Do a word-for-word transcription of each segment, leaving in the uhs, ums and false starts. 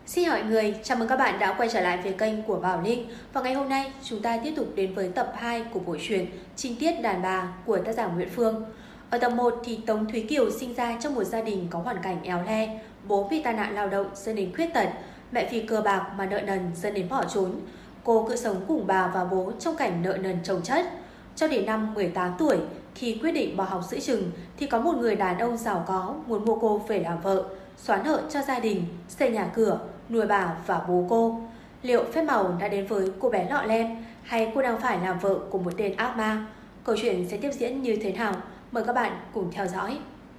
Xin hỏi người, chào mừng các bạn đã quay trở lại với kênh của Bảo Linh. Và ngày hôm nay chúng ta tiếp tục đến với tập hai của buổi truyện Trinh tiết đàn bà của tác giả Nguyễn Phương. Ở tập một thì Tống Thúy Kiều sinh ra trong một gia đình có hoàn cảnh éo le. Bố vì tai nạn lao động dẫn đến khuyết tật, mẹ vì cờ bạc mà nợ nần dẫn đến bỏ trốn. Cô cứ sống cùng bà và bố trong cảnh nợ nần chồng chất. Cho đến năm mười tám tuổi, khi quyết định bỏ học giữa chừng thì có một người đàn ông giàu có muốn mua cô về làm vợ, xóa nợ cho gia đình, xây nhà cửa, nuôi bà và bố cô. Liệu phép màu đã đến với cô bé lọ lem hay cô đang phải làm vợ của một tên ác ma? Câu chuyện sẽ tiếp diễn như thế nào? Mời các bạn cùng theo dõi.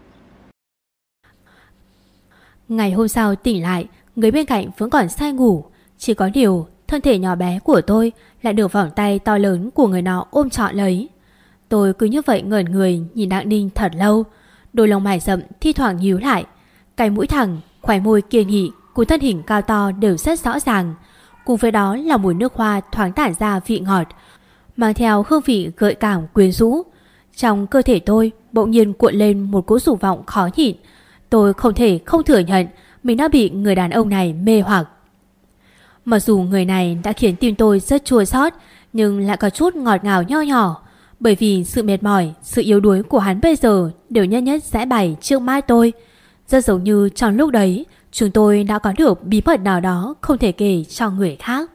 Ngày hôm sau tỉnh lại, người bên cạnh vẫn còn say ngủ. Chỉ có điều thân thể nhỏ bé của tôi lại được vòng tay to lớn của người nọ ôm trọn lấy. Tôi cứ như vậy ngẩn người nhìn Đặng Ninh thật lâu. Đôi lông mày rậm thi thoảng nhíu lại, cái mũi thẳng, khóe môi kiên nghị cùng thân hình cao to đều rất rõ ràng. Cùng với đó là mùi nước hoa thoáng tản ra vị ngọt, mang theo hương vị gợi cảm quyến rũ. Trong cơ thể tôi bỗng nhiên cuộn lên một cỗ dục vọng khó nhịn. Tôi không thể không thừa nhận mình đã bị người đàn ông này mê hoặc. Mặc dù người này đã khiến tim tôi rất chua xót, nhưng lại có chút ngọt ngào nho nhỏ. Bởi vì sự mệt mỏi, sự yếu đuối của hắn bây giờ đều nhất nhất giải bày trước mắt tôi. Rất giống như trong lúc đấy chúng tôi đã có được bí mật nào đó không thể kể cho người khác.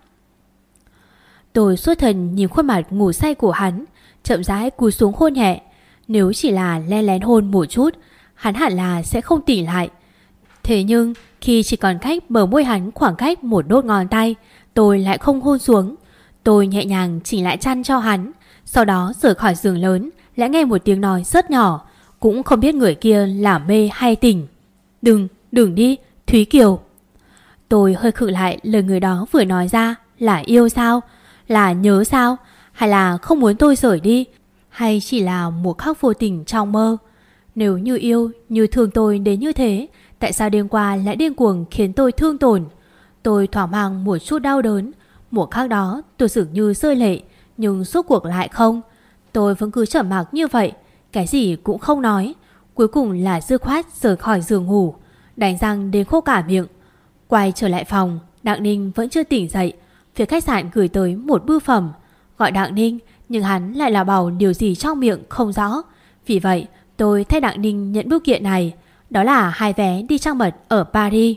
Tôi xuất thần nhìn khuôn mặt ngủ say của hắn, chậm rãi cúi xuống hôn nhẹ. Nếu chỉ là len lén hôn một chút, hắn hẳn là sẽ không tỉnh lại. Thế nhưng khi chỉ còn cách bờ môi hắn khoảng cách một đốt ngón tay, tôi lại không hôn xuống. Tôi nhẹ nhàng chỉnh lại chăn cho hắn, sau đó rời khỏi giường lớn, lại nghe một tiếng nói rất nhỏ, cũng không biết người kia là mê hay tỉnh. Đừng, đừng đi, Thúy Kiều. Tôi hơi khựng lại lời người đó vừa nói ra. Là yêu sao? Là nhớ sao? Hay là không muốn tôi rời đi? Hay chỉ là một khắc vô tình trong mơ? Nếu như yêu, như thương tôi đến như thế, tại sao đêm qua lại điên cuồng khiến tôi thương tổn? Tôi thoáng mang một chút đau đớn. Một khắc đó tôi dường như rơi lệ, nhưng suốt cuộc lại không. Tôi vẫn cứ trầm mặc như vậy, cái gì cũng không nói. Cuối cùng là dứt khoát rời khỏi giường ngủ, đánh răng đến khô cả miệng. Quay trở lại phòng, Đặng Ninh vẫn chưa tỉnh dậy. Phía khách sạn gửi tới một bưu phẩm. Gọi Đặng Ninh, nhưng hắn lại là bảo điều gì trong miệng không rõ. Vì vậy tôi thay Đặng Ninh nhận bưu kiện này. Đó là hai vé đi trăng mật ở Paris.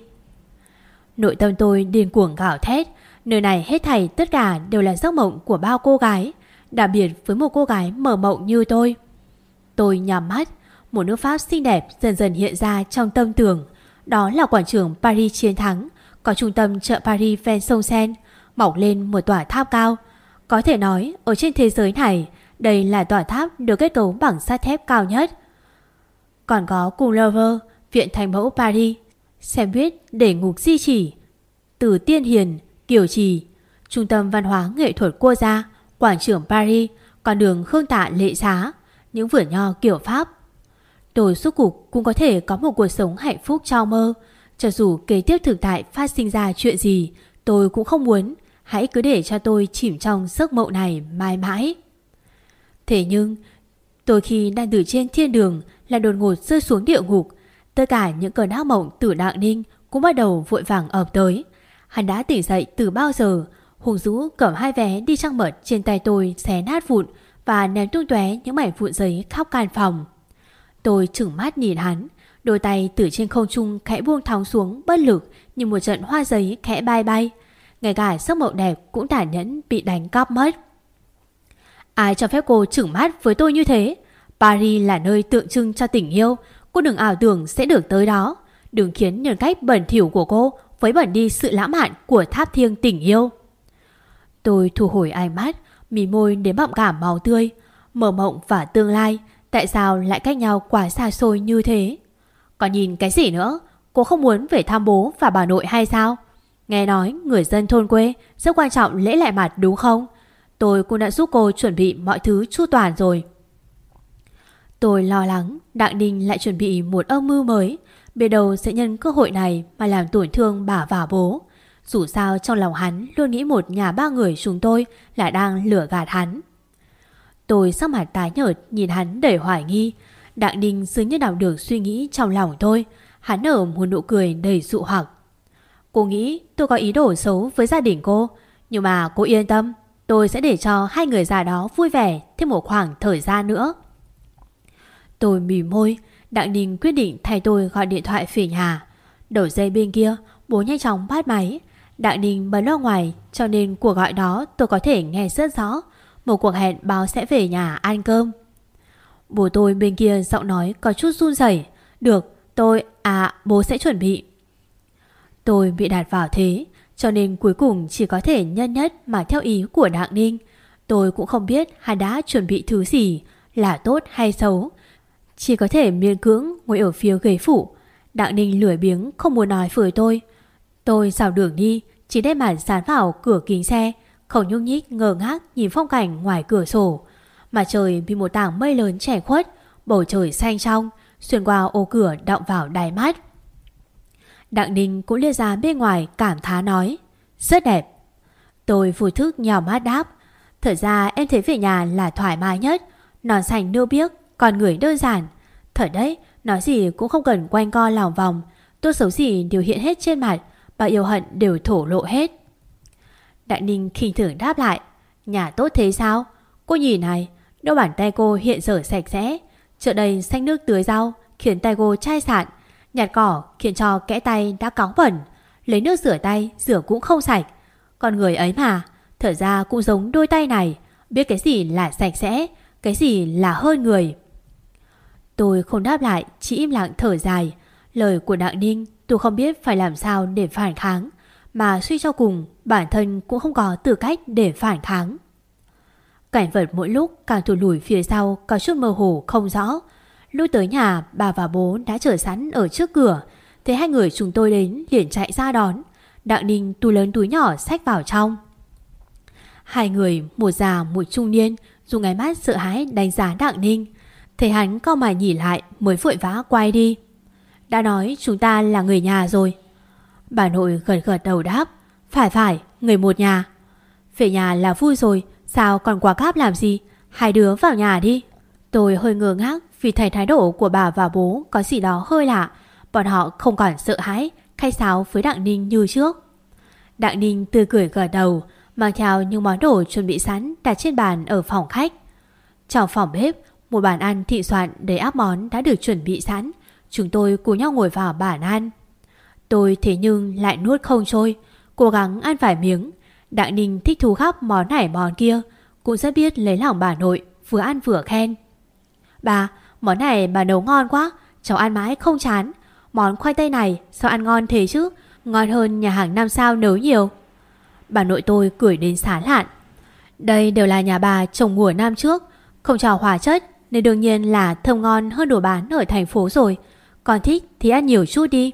Nội tâm tôi điên cuồng gào thét. Nơi này hết thảy tất cả đều là giấc mộng của bao cô gái, đặc biệt với một cô gái mơ mộng như tôi. Tôi nhắm mắt, một nước Pháp xinh đẹp dần dần hiện ra trong tâm tưởng. Đó là quảng trường Paris chiến thắng, có trung tâm chợ Paris ven sông Seine, mọc lên một tòa tháp cao. Có thể nói ở trên thế giới này, đây là tòa tháp được kết cấu bằng sắt thép cao nhất. Còn có cung Louvre, viện Thánh mẫu Paris, xem buýt để ngục di chỉ, Từ Tiên Hiền, Kiều Trì, trung tâm văn hóa nghệ thuật quốc gia, quảng trường Paris, con đường Khương Tạ Lệ Xá, những vườn nho kiểu Pháp. Tôi suốt cuộc cũng có thể có một cuộc sống hạnh phúc trong mơ. Cho dù kế tiếp thực tại phát sinh ra chuyện gì, tôi cũng không muốn. Hãy cứ để cho tôi chìm trong giấc mộng này mãi mãi. Thế nhưng tôi khi đang từ trên thiên đường lại đột ngột rơi xuống địa ngục. Tất cả những cơn ác mộng từ Đặng Ninh cũng bắt đầu vội vàng ập tới. Hắn đã tỉnh dậy từ bao giờ, hùng dữ cầm hai vé đi trăng mật trên tay tôi xé nát vụn và ném tung tóe những mảnh vụn giấy khắp căn phòng. Tôi trừng mắt nhìn hắn, đôi tay từ trên không trung khẽ buông thõng xuống bất lực như một trận hoa giấy khẽ bay bay. Ngay cả giấc mộng đẹp cũng tàn nhẫn bị đánh cắp mất. Ai cho phép cô trừng mắt với tôi như thế? Paris là nơi tượng trưng cho tình yêu, cô đừng ảo tưởng sẽ được tới đó. Đừng khiến nhân cách bẩn thỉu của cô với bẩn đi sự lãng mạn của tháp thiêng tình yêu. Tôi thu hồi ánh mắt, mí môi đến bọng cả máu tươi. Mơ mộng và tương lai tại sao lại cách nhau quá xa xôi như thế? Còn nhìn cái gì nữa? Cô không muốn về thăm bố và bà nội hay sao? Nghe nói người dân thôn quê rất quan trọng lễ lại mặt đúng không? Tôi cũng đã giúp cô chuẩn bị mọi thứ chu toàn rồi. Tôi lo lắng Đặng Ninh lại chuẩn bị một âm mưu mới, biết đâu sẽ nhân cơ hội này mà làm tổn thương bà và bố. Dù sao trong lòng hắn luôn nghĩ một nhà ba người chúng tôi là đang lừa gạt hắn. Tôi sắc mặt tái nhợt nhìn hắn đầy hoài nghi. Đặng Ninh dường như đọc được suy nghĩ trong lòng tôi. Hắn nở một nụ cười đầy dụ hoặc. Cô nghĩ tôi có ý đồ xấu với gia đình cô, nhưng mà cô yên tâm, tôi sẽ để cho hai người già đó vui vẻ thêm một khoảng thời gian nữa. Tôi mỉm môi. Đặng Ninh quyết định thay tôi gọi điện thoại về nhà. Đầu dây bên kia, bố nhanh chóng bắt máy. Đặng Ninh bấm loa ngoài, cho nên cuộc gọi đó tôi có thể nghe rất rõ. Một cuộc hẹn báo sẽ về nhà ăn cơm. Bố tôi bên kia giọng nói có chút run rẩy. Được, tôi, à bố sẽ chuẩn bị. Tôi bị đặt vào thế, cho nên cuối cùng chỉ có thể nhân nhất mà theo ý của Đặng Ninh. Tôi cũng không biết hắn đã chuẩn bị thứ gì, là tốt hay xấu. Chỉ có thể miễn cưỡng ngồi ở phía ghế phụ. Đặng Ninh lười biếng không muốn nói với tôi. Tôi dạo đường đi, chỉ đem mặt dán vào cửa kính xe, không nhúc nhích ngơ ngác nhìn phong cảnh ngoài cửa sổ. Mà trời bị một tảng mây lớn che khuất, bầu trời xanh trong, xuyên qua ô cửa đọng vào đáy mắt. Đặng Ninh cũng liếc ra bên ngoài cảm thán nói, rất đẹp. Tôi vô thức nhào mắt đáp, thật ra em thấy về nhà là thoải mái nhất. Non xanh nâu biếc, con người đơn giản. Thật đấy, nói gì cũng không cần quanh co lòng vòng. Tốt xấu gì đều hiện hết trên mặt, bao yêu hận đều thổ lộ hết. Đặng Ninh khinh thường đáp lại, nhà tốt thế sao? Cô nhìn này, đôi bàn tay cô hiện giờ sạch sẽ. Chợ đây xanh nước tưới rau khiến tay cô chai sạn, nhặt cỏ khiến cho kẽ tay đã cóng bẩn, lấy nước rửa tay rửa cũng không sạch. Con người ấy mà, thật ra cũng giống đôi tay này, biết cái gì là sạch sẽ, cái gì là hơn người. Tôi không đáp lại, chỉ im lặng thở dài. Lời của Đặng Ninh tôi không biết phải làm sao để phản kháng, mà suy cho cùng bản thân cũng không có tư cách để phản kháng. Cảnh vật mỗi lúc càng thụt lùi phía sau, có chút mơ hồ không rõ. Lúc tới nhà, bà và bố đã chờ sẵn ở trước cửa. Thấy hai người chúng tôi đến liền chạy ra đón. Đặng Ninh túi lớn túi nhỏ xách vào trong. Hai người, một già một trung niên, dùng ánh mắt sợ hãi đánh giá Đặng Ninh. Thấy hắn cau mày nhìn lại mới vội vã quay đi. Đã nói chúng ta là người nhà rồi. Bà nội gật gật đầu đáp, phải phải, người một nhà. Về nhà là vui rồi, sao còn quá cáp làm gì? Hai đứa vào nhà đi. Tôi hơi ngơ ngác vì thấy thái độ của bà và bố có gì đó hơi lạ. Bọn họ không còn sợ hãi, khách sáo với Đặng Ninh như trước. Đặng Ninh tươi cười gật đầu, mang theo những món đồ chuẩn bị sẵn đặt trên bàn ở phòng khách. Trong phòng bếp, một bàn ăn thịnh soạn đầy ắp món đã được chuẩn bị sẵn. Chúng tôi cùng nhau ngồi vào bàn ăn. Tôi thế nhưng lại nuốt không trôi, cố gắng ăn vài miếng. Đặng Ninh thích thú khắp món này món kia, cũng rất biết lấy lòng bà nội, vừa ăn vừa khen. Bà, món này bà nấu ngon quá, cháu ăn mãi không chán. Món khoai tây này sao ăn ngon thế chứ, ngon hơn nhà hàng năm sao nấu nhiều. Bà nội tôi cười đến sán lạn. Đây đều là nhà bà trồng mùa năm trước, không cho hóa chất nên đương nhiên là thơm ngon hơn đồ bán ở thành phố rồi. Con thích thì ăn nhiều chút đi.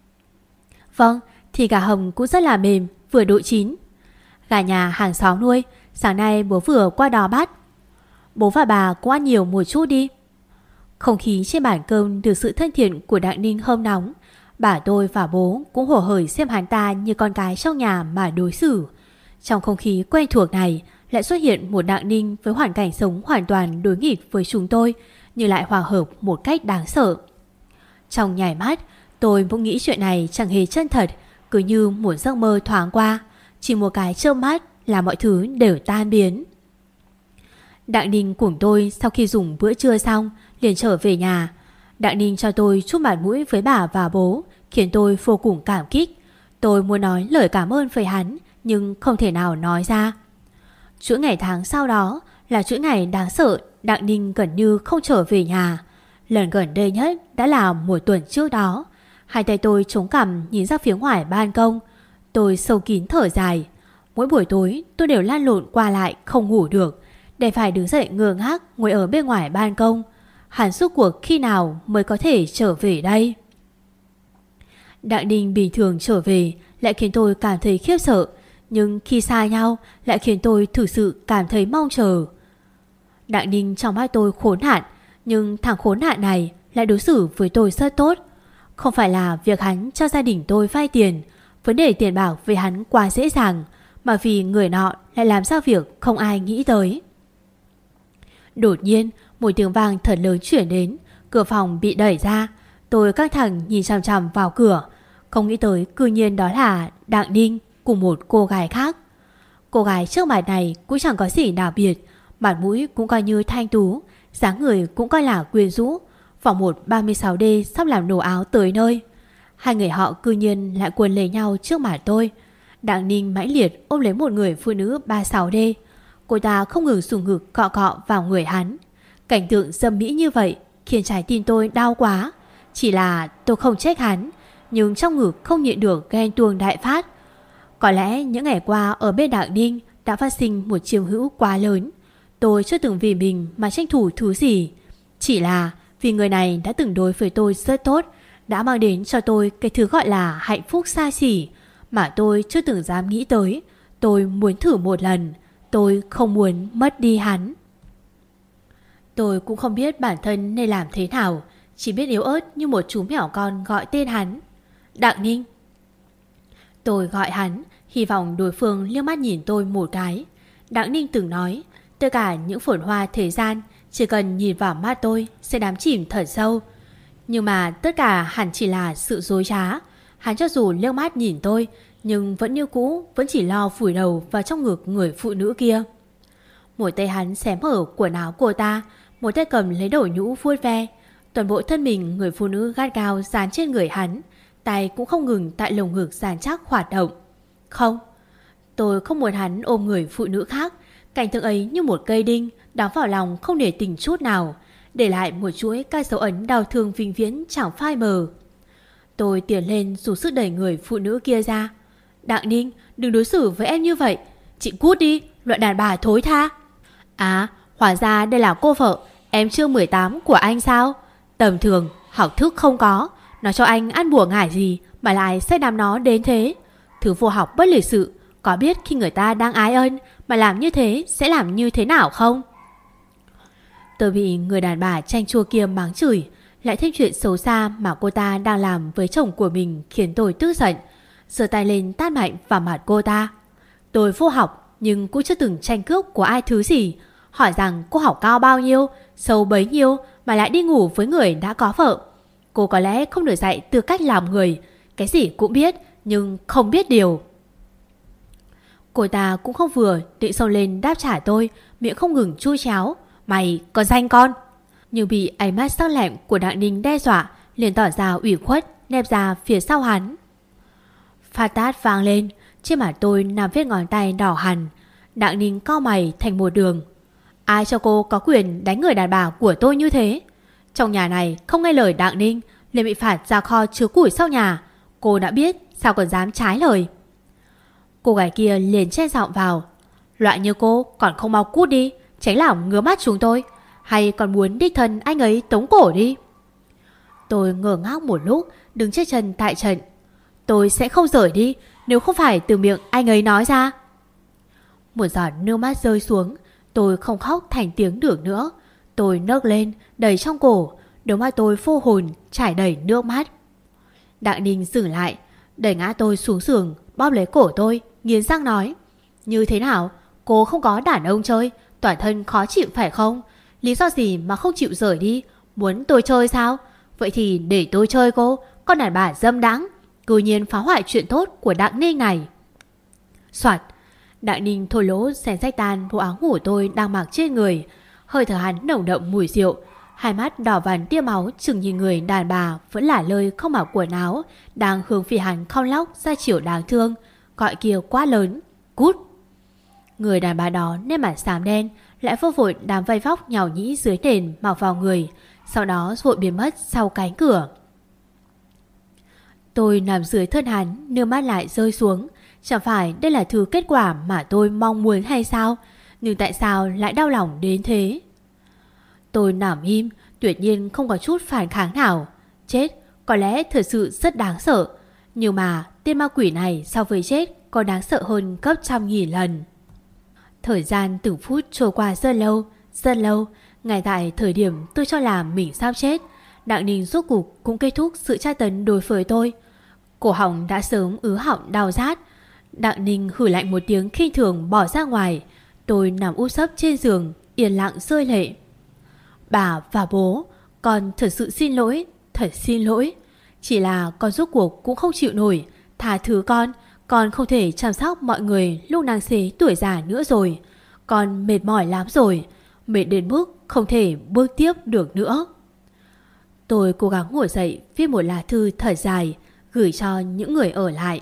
Vâng, thì gà hầm cũng rất là mềm, vừa độ chín. Gà nhà hàng xóm nuôi, sáng nay bố vừa qua đó bắt. Bố và bà cũng ăn nhiều một chút đi. Không khí trên bàn cơm được sự thân thiện của Đặng Ninh hâm nóng. Bà tôi và bố cũng hổ hởi xem hắn ta như con cái trong nhà mà đối xử. Trong không khí quen thuộc này lại xuất hiện một Đặng Ninh với hoàn cảnh sống hoàn toàn đối nghịch với chúng tôi, nhưng lại hòa hợp một cách đáng sợ. Trong nhảy mắt, tôi bỗng nghĩ chuyện này chẳng hề chân thật, cứ như một giấc mơ thoáng qua. Chỉ một cái chớp mắt là mọi thứ đều tan biến. Đặng Ninh cùng tôi sau khi dùng bữa trưa xong liền trở về nhà. Đặng Ninh cho tôi chút mặt mũi với bà và bố, khiến tôi vô cùng cảm kích. Tôi muốn nói lời cảm ơn với hắn, nhưng không thể nào nói ra. Chuỗi ngày tháng sau đó là chuỗi ngày đáng sợ. Đặng Ninh gần như không trở về nhà. Lần gần đây nhất đã là một tuần trước đó. Hai tay tôi chống cằm nhìn ra phía ngoài ban công. Tôi sâu kín thở dài. Mỗi buổi tối tôi đều lăn lộn qua lại không ngủ được, để phải đứng dậy ngơ ngác ngồi ở bên ngoài ban công. Hắn suốt cuộc khi nào mới có thể trở về đây? Đặng Ninh bình thường trở về lại khiến tôi cảm thấy khiếp sợ, nhưng khi xa nhau lại khiến tôi thực sự cảm thấy mong chờ. Đặng Ninh trong mắt tôi khốn nạn, nhưng thằng khốn nạn này lại đối xử với tôi rất tốt. Không phải là việc hắn cho gia đình tôi vay tiền, vấn đề tiền bạc với hắn quá dễ dàng, mà vì người nọ lại làm ra việc không ai nghĩ tới. Đột nhiên một tiếng vang thật lớn chuyển đến, cửa phòng bị đẩy ra. Tôi căng thẳng nhìn chằm chằm vào cửa, Không nghĩ tới cư nhiên đó là Đặng Ninh cùng một cô gái khác. Cô gái trước mặt này cũng chẳng có gì đặc biệt, mặt mũi cũng coi như thanh tú, dáng người cũng coi là quyến rũ. Vòng một ba mươi sáu D sắp làm đồ áo tới nơi. Hai người họ cư nhiên lại quần lấy nhau trước mặt tôi. Đặng Ninh mãnh liệt ôm lấy một người phụ nữ ba mươi sáu D. Cô ta không ngừng dùng ngực cọ cọ vào người hắn. Cảnh tượng dâm mỹ như vậy khiến trái tim tôi đau quá. Chỉ là tôi không trách hắn, nhưng trong ngực không nhịn được ghen tuông đại phát. Có lẽ những ngày qua ở bên Đặng Ninh đã phát sinh một chiếm hữu quá lớn. Tôi chưa từng vì mình mà tranh thủ thứ gì. Chỉ là vì người này đã từng đối với tôi rất tốt, đã mang đến cho tôi cái thứ gọi là hạnh phúc xa xỉ mà tôi chưa từng dám nghĩ tới. Tôi muốn thử một lần. Tôi không muốn mất đi hắn. Tôi cũng không biết bản thân nên làm thế nào, chỉ biết yếu ớt như một chú mèo con gọi tên hắn. Đặng Ninh. Tôi gọi hắn, hy vọng đối phương liếc mắt nhìn tôi một cái. Đặng Ninh từng nói, tất cả những phồn hoa thế gian chỉ cần nhìn vào mắt tôi sẽ đắm chìm thật sâu. Nhưng mà tất cả hẳn chỉ là sự dối trá. Hắn cho dù liếc mắt nhìn tôi, nhưng vẫn như cũ, vẫn chỉ lo vùi đầu vào trong ngực người phụ nữ kia. Một tay hắn xé mở quần áo cô ta, một tay cầm lấy đầu nhũ vuốt ve. Toàn bộ thân mình người phụ nữ gắt gao dán trên người hắn, tay cũng không ngừng tại lồng ngực dán chắc hoạt động. Không, tôi không muốn hắn ôm người phụ nữ khác. Cảnh tượng ấy như một cây đinh đóng vào lòng không để tình chút nào, để lại một chuỗi các dấu ấn đau thương vĩnh viễn chẳng phai mờ. Tôi tiến lên dùng sức đẩy người phụ nữ kia ra. Đặng Ninh, đừng đối xử với em như vậy. Chị cút đi, loại đàn bà thối tha. À, hóa ra đây là cô vợ em chương mười tám của anh sao? Tầm thường, học thức không có, nó cho anh ăn bùa ngải gì mà lại xét đám nó đến thế. Thứ vô học bất lịch sự. Có biết khi người ta đang ái ân mà làm như thế sẽ làm như thế nào không? Tôi bị người đàn bà chanh chua kia mắng chửi, lại thêm chuyện xấu xa mà cô ta đang làm với chồng của mình khiến tôi tức giận, giơ tay lên tát mạnh vào mặt cô ta. Tôi vô học nhưng cũng chưa từng tranh cướp của ai thứ gì. Hỏi rằng cô học cao bao nhiêu, sâu bấy nhiêu mà lại đi ngủ với người đã có vợ. Cô có lẽ không được dạy tư cách làm người, cái gì cũng biết nhưng không biết điều. Cô ta cũng không vừa định xông lên đáp trả tôi, miệng không ngừng chui cháo. Mày có danh con. Nhưng bị ánh mắt sắc lẹm của Đặng Ninh đe dọa, liền tỏ ra ủy khuất, nép ra phía sau hắn. Phát tát vang lên, trên mặt tôi nằm vết ngón tay đỏ hằn. Đặng Ninh cau mày thành một đường. Ai cho cô có quyền đánh người đàn bà của tôi như thế? Trong nhà này không nghe lời Đặng Ninh liền bị phạt ra kho chứa củi sau nhà. Cô đã biết sao còn dám trái lời. Cô gái kia liền chen giọng vào. Loại như cô còn không mau cút đi, tránh làm ngứa mắt chúng tôi. Hay còn muốn đích thân anh ấy tống cổ đi? Tôi ngơ ngác một lúc, đứng chết chân tại trận. Tôi sẽ không rời đi nếu không phải từ miệng anh ấy nói ra. Một giọt nước mắt rơi xuống. Tôi không khóc thành tiếng được nữa. Tôi nấc lên đầy trong cổ. Đôi mắt tôi vô hồn trải đầy nước mắt. Đặng Ninh dừng lại, đẩy ngã tôi xuống giường, bóp lấy cổ tôi, nghiến răng nói. Như thế nào? Cô không có đàn ông chơi, toàn thân khó chịu phải không? Lý do gì mà không chịu rời đi? Muốn tôi chơi sao? Vậy thì để tôi chơi cô, con đàn bà dâm đãng, cư nhiên phá hoại chuyện tốt của Đặng Ninh này. Soạt, Đặng Ninh thổi lỗ xé rách tan bộ áo ngủ tôi đang mặc trên người. Hơi thở hắn nồng đậm mùi rượu, hai mắt đỏ vằn tia máu chừng nhìn người đàn bà vẫn là lơi không mặc quần áo, đang hướng phía hắn khóc lóc ra chiều đáng thương, gọi kia quá lớn. Cút! Người đàn bà đó nét mặt xám đen, lại vô vội đám vây vóc nhào nhĩ dưới nền mặc vào người, sau đó vội biến mất sau cánh cửa. Tôi nằm dưới thân hắn, nước mắt lại rơi xuống. Chẳng phải đây là thứ kết quả mà tôi mong muốn hay sao? Nhưng tại sao lại đau lòng đến thế? Tôi nằm im, tuyệt nhiên không có chút phản kháng nào. Chết, có lẽ thật sự rất đáng sợ. Nhưng mà tên ma quỷ này so với chết còn đáng sợ hơn gấp trăm nghìn lần. Thời gian từng phút trôi qua rất lâu, rất lâu. Ngay tại thời điểm tôi cho là mình sắp chết, Đặng Ninh rốt cục cũng kết thúc sự tra tấn đối với tôi. Cổ họng đã sớm ứ họng đau rát. Đặng Ninh hử lạnh một tiếng khinh thường bỏ ra ngoài. Tôi nằm úp sấp trên giường, yên lặng rơi lệ. Bà và bố, con thật sự xin lỗi, thật xin lỗi. Chỉ là con rốt cuộc cũng không chịu nổi. Tha thứ con, con không thể chăm sóc mọi người lúc nàng xế tuổi già nữa rồi. Con mệt mỏi lắm rồi, mệt đến mức không thể bước tiếp được nữa. Tôi cố gắng ngồi dậy, viết một lá thư thật dài gửi cho những người ở lại.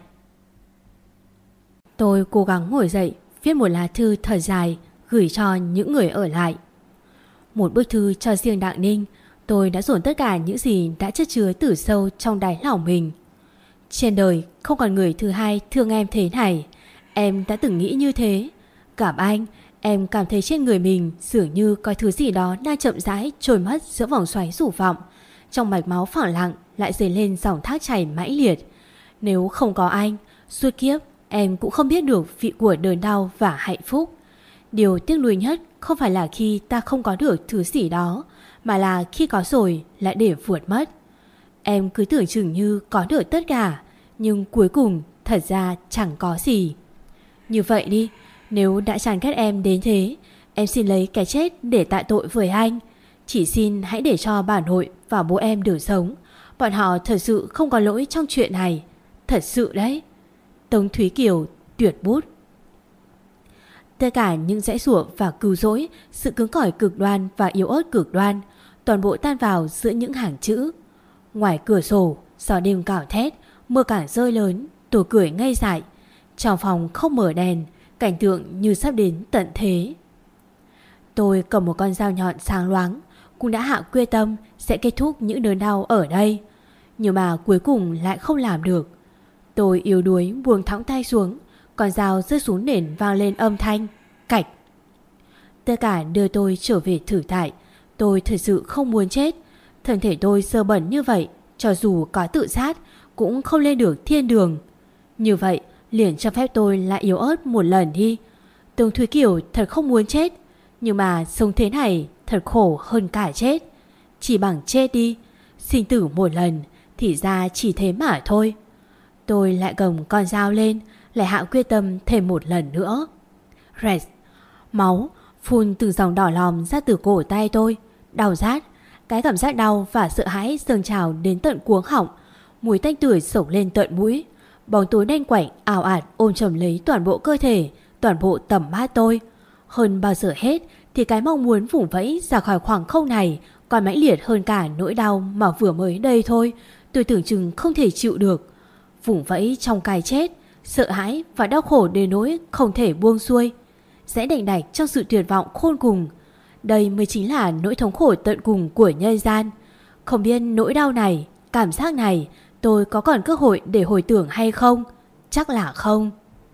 Tôi cố gắng ngồi dậy, viết một lá thư thật dài gửi cho những người ở lại. Một bức thư cho riêng Đặng Ninh. Tôi đã dồn tất cả những gì đã chất chứa từ sâu trong đáy lòng mình. Trên đời không còn người thứ hai thương em thế này. Em đã từng nghĩ như thế. Gặp anh, em cảm thấy trên người mình dường như có thứ gì đó đang chậm rãi trôi mất giữa vòng xoáy dục vọng. Trong mạch máu phẳng lặng lại dấy lên dòng thác chảy mãnh liệt. Nếu không có anh, suốt kiếp em cũng không biết được vị của đớn đau và hạnh phúc. Điều tiếc nuối nhất không phải là khi ta không có được thứ gì đó, mà là khi có rồi lại để vượt mất. Em cứ tưởng chừng như có được tất cả, nhưng cuối cùng thật ra chẳng có gì. Như vậy đi, nếu đã chán ghét em đến thế, em xin lấy cái chết để tạ tội với anh. Chỉ xin hãy để cho bà nội và bố em được sống. Bọn họ thật sự không có lỗi trong chuyện này. Thật sự đấy. Tống Thúy Kiều tuyệt bút. Tất cả những giãy giụa và cứu rỗi, sự cứng cỏi cực đoan và yếu ớt cực đoan, toàn bộ tan vào giữa những hàng chữ. Ngoài cửa sổ, gió đêm cào thét, mưa càng rơi lớn. Tôi cười ngây dại. Trong phòng không mở đèn, cảnh tượng như sắp đến tận thế. Tôi cầm một con dao nhọn sáng loáng, cũng đã hạ quyết tâm sẽ kết thúc những đớn đau ở đây. Nhưng mà cuối cùng lại không làm được. Tôi yếu đuối buông thõng tay xuống, con dao rơi xuống nền vang lên âm thanh cạch. Tất cả đưa tôi trở về thử tại. Tôi thật sự không muốn chết. Thân thể tôi sơ bẩn như vậy, cho dù có tự sát cũng không lên được thiên đường. Như vậy liền cho phép tôi lại yếu ớt một lần đi. Tống Thúy Kiều thật không muốn chết, nhưng mà sống thế này thật khổ hơn cả chết. Chỉ bằng chết đi. Sinh tử một lần thì ra chỉ thế mà thôi. Tôi lại cầm con dao lên, lại hạ quyết tâm thêm một lần nữa. Rẹt. Máu phun từng dòng đỏ lòm ra từ cổ tay tôi. Đau rát. Cái cảm giác đau và sợ hãi dâng trào đến tận cuống họng. Mùi tanh tưởi xộc lên tận mũi. Bóng tối đen quạnh ảo ạt ôm chầm lấy toàn bộ cơ thể, toàn bộ tầm mắt tôi. Hơn bao giờ hết thì cái mong muốn vùng vẫy ra khỏi khoảng không này còn mãnh liệt hơn cả nỗi đau mà vừa mới đây thôi. Tôi tưởng chừng không thể chịu được. Vùng vẫy trong cái chết, sợ hãi và đau khổ đến nỗi không thể buông xuôi. Sẽ đành đạch trong sự tuyệt vọng khôn cùng. Đây mới chính là nỗi thống khổ tận cùng của nhân gian. Không biết nỗi đau này, cảm giác này tôi có còn cơ hội để hồi tưởng hay không? Chắc là không.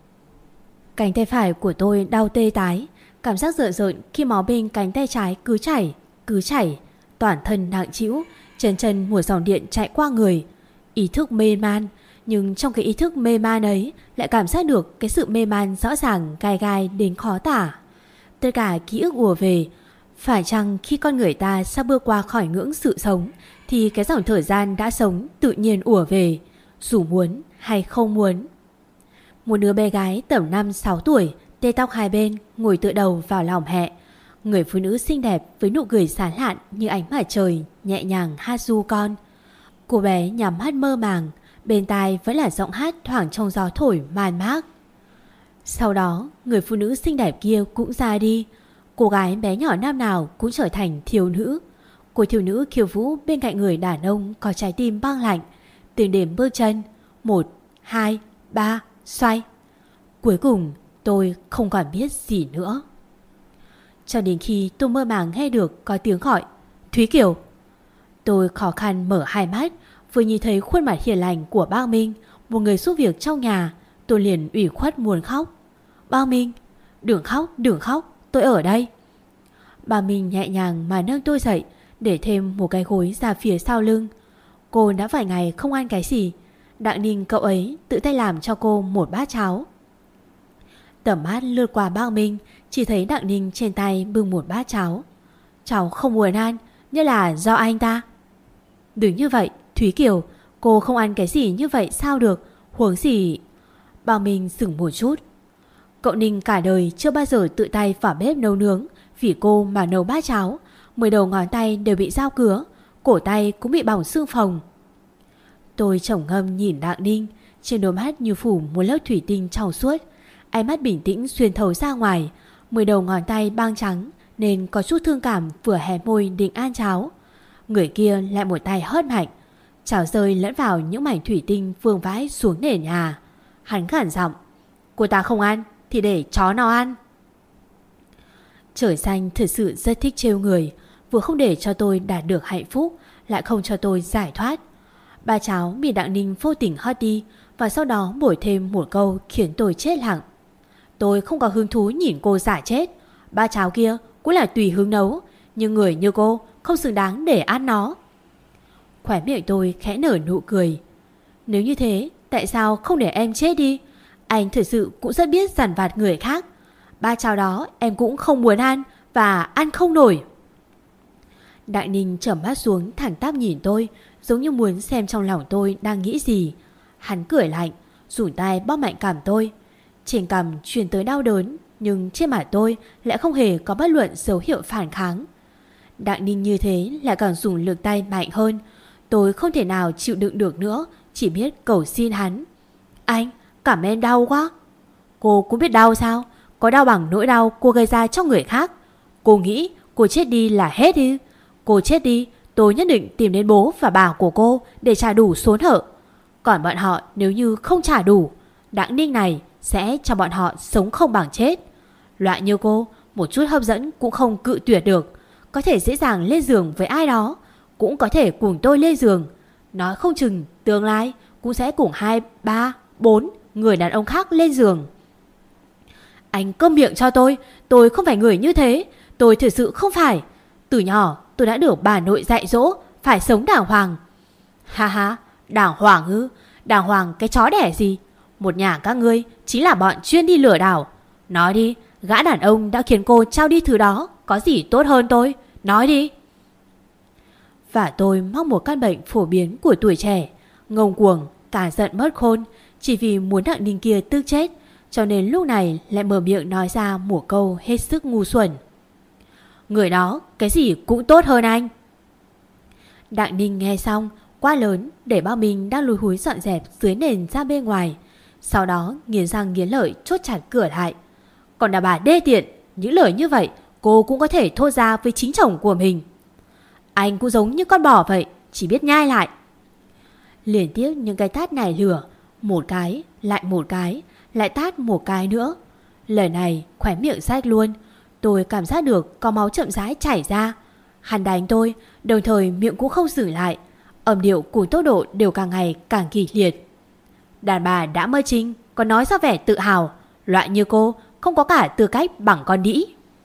Cánh tay phải của tôi đau tê tái. Cảm giác rợn rợn khi máu bên cánh tay trái cứ chảy, cứ chảy. Toàn thân nặng trĩu, chân chân một dòng điện chạy qua người. Ý thức mê man. Nhưng trong cái ý thức mê man ấy lại cảm giác được cái sự mê man rõ ràng gai gai đến khó tả. Tất cả ký ức ùa về. Phải chăng khi con người ta sắp bước qua khỏi ngưỡng sự sống thì cái dòng thời gian đã sống tự nhiên ùa về, dù muốn hay không muốn. Một đứa bé gái tầm năm sáu tuổi, tê tóc hai bên, ngồi tựa đầu vào lòng mẹ. Người phụ nữ xinh đẹp với nụ cười sáng lạn như ánh mặt trời nhẹ nhàng hát ru con. Cô bé nhắm mắt mơ màng, bên tai vẫn là giọng hát thoảng trong gió thổi man mác. Sau đó người phụ nữ xinh đẹp kia cũng ra đi. Cô gái bé nhỏ năm nào cũng trở thành thiếu nữ. Cô thiếu nữ khiêu vũ bên cạnh người đàn ông có trái tim băng lạnh. Từng đếm bước chân. Một, hai, ba, xoay. Cuối cùng tôi không còn biết gì nữa. Cho đến khi tôi mơ màng nghe được có tiếng gọi Thúy Kiều. Tôi khó khăn mở hai mắt, vừa nhìn thấy khuôn mặt hiền lành của bác Minh, một người giúp việc trong nhà. Tôi liền ủy khuất muốn khóc. Bác Minh, đừng khóc, đừng khóc, tôi ở đây. Bà Minh nhẹ nhàng mà nâng tôi dậy, để thêm một cái gối ra phía sau lưng. Cô đã vài ngày không ăn cái gì. Đặng Ninh cậu ấy tự tay làm cho cô một bát cháo. Tầm mắt lướt qua bác Minh, chỉ thấy Đặng Ninh trên tay bưng một bát cháo. Cháu không muốn ăn, như là do anh ta. Đừng như vậy Thúy Kiều, cô không ăn cái gì như vậy sao được, huống gì. Bác Minh dừng một chút. Cậu Ninh cả đời chưa bao giờ tự tay vào bếp nấu nướng, vì cô mà nấu bát cháo. Mười đầu ngón tay đều bị dao cứa, cổ tay cũng bị bỏng xương phồng. Tôi trầm ngâm nhìn Đặng Ninh, trên đôi mắt như phủ một lớp thủy tinh trong suốt, ánh mắt bình tĩnh xuyên thấu ra ngoài, mười đầu ngón tay băng trắng nên có chút thương cảm, vừa hé môi định ăn cháo. Người kia lại một tay hất mạnh, cháo rơi lẫn vào những mảnh thủy tinh vương vãi xuống nền nhà. Hắn gằn giọng: cô ta không ăn thì để chó nó ăn. Trời xanh thật sự rất thích trêu người, vừa không để cho tôi đạt được hạnh phúc, lại không cho tôi giải thoát. Ba cháo bị Đặng Ninh vô tình hất đi, và sau đó bổ thêm một câu khiến tôi chết lặng: tôi không có hứng thú nhìn cô giả chết. Ba cháo kia cũng là tùy hứng nấu, nhưng người như cô không xứng đáng để ăn nó. Khóe miệng tôi khẽ nở nụ cười. Nếu như thế, tại sao không để em chết đi? Anh thực sự cũng rất biết dằn vặt người khác. Ba cháo đó em cũng không muốn ăn, và ăn không nổi. Đặng Ninh trầm mắt xuống, thẳng tắp nhìn tôi, giống như muốn xem trong lòng tôi đang nghĩ gì. Hắn cười lạnh, dùng tay bóp mạnh cằm tôi. Trên cằm truyền tới đau đớn, nhưng trên mặt tôi lại không hề có bất luận dấu hiệu phản kháng. Đặng Ninh như thế lại càng dùng lực tay mạnh hơn. Tôi không thể nào chịu đựng được nữa, chỉ biết cầu xin hắn: anh, cảm em đau quá. Cô cũng biết đau sao? Có đau bằng nỗi đau cô gây ra cho người khác? Cô nghĩ cô chết đi là hết đi? Cô chết đi, tôi nhất định tìm đến bố và bà của cô để trả đủ số nợ. Còn bọn họ nếu như không trả đủ, Đặng Ninh này sẽ cho bọn họ sống không bằng chết. Loại như cô, một chút hấp dẫn cũng không cự tuyệt được. Có thể dễ dàng lên giường với ai đó, cũng có thể cùng tôi lên giường. Nói không chừng tương lai cũng sẽ cùng hai, ba, bốn người đàn ông khác lên giường. Anh câm miệng cho tôi. Tôi không phải người như thế. Tôi thực sự không phải. Từ nhỏ tôi đã được bà nội dạy dỗ phải sống đàng hoàng. Ha ha, đàng hoàng ư? Đàng hoàng cái chó đẻ gì? Một nhà các ngươi chính là bọn chuyên đi lừa đảo. Nói đi, gã đàn ông đã khiến cô trao đi thứ đó có gì tốt hơn tôi? Nói đi. Và tôi mắc một căn bệnh phổ biến của tuổi trẻ, ngông cuồng, cả giận mất khôn, chỉ vì muốn Đặng Ninh kia tức chết, cho nên lúc này lại mở miệng nói ra một câu hết sức ngu xuẩn: người đó cái gì cũng tốt hơn anh. Đặng Ninh nghe xong quá lớn, để bao mình đang lùi húi dọn dẹp dưới nền ra bên ngoài. Sau đó nghiến răng nghiến lợi chốt chặt cửa lại. Còn là bà đê tiện, những lời như vậy cô cũng có thể thốt ra với chính chồng của mình. Anh cũng giống như con bò vậy, chỉ biết nhai lại. Liên tiếp những cái tát nảy lửa, một cái, lại một cái, lại tát một cái nữa. Lời này khóe miệng rách luôn. Tôi cảm giác được có máu chậm rãi chảy ra. Hắn đánh tôi, đồng thời miệng cũng không dừng lại. Âm điệu cùng tốc độ đều càng ngày càng kịch liệt. Đàn bà đã mơ trinh, còn nói ra vẻ tự hào. Loại như cô không có cả tư cách bằng con đĩ.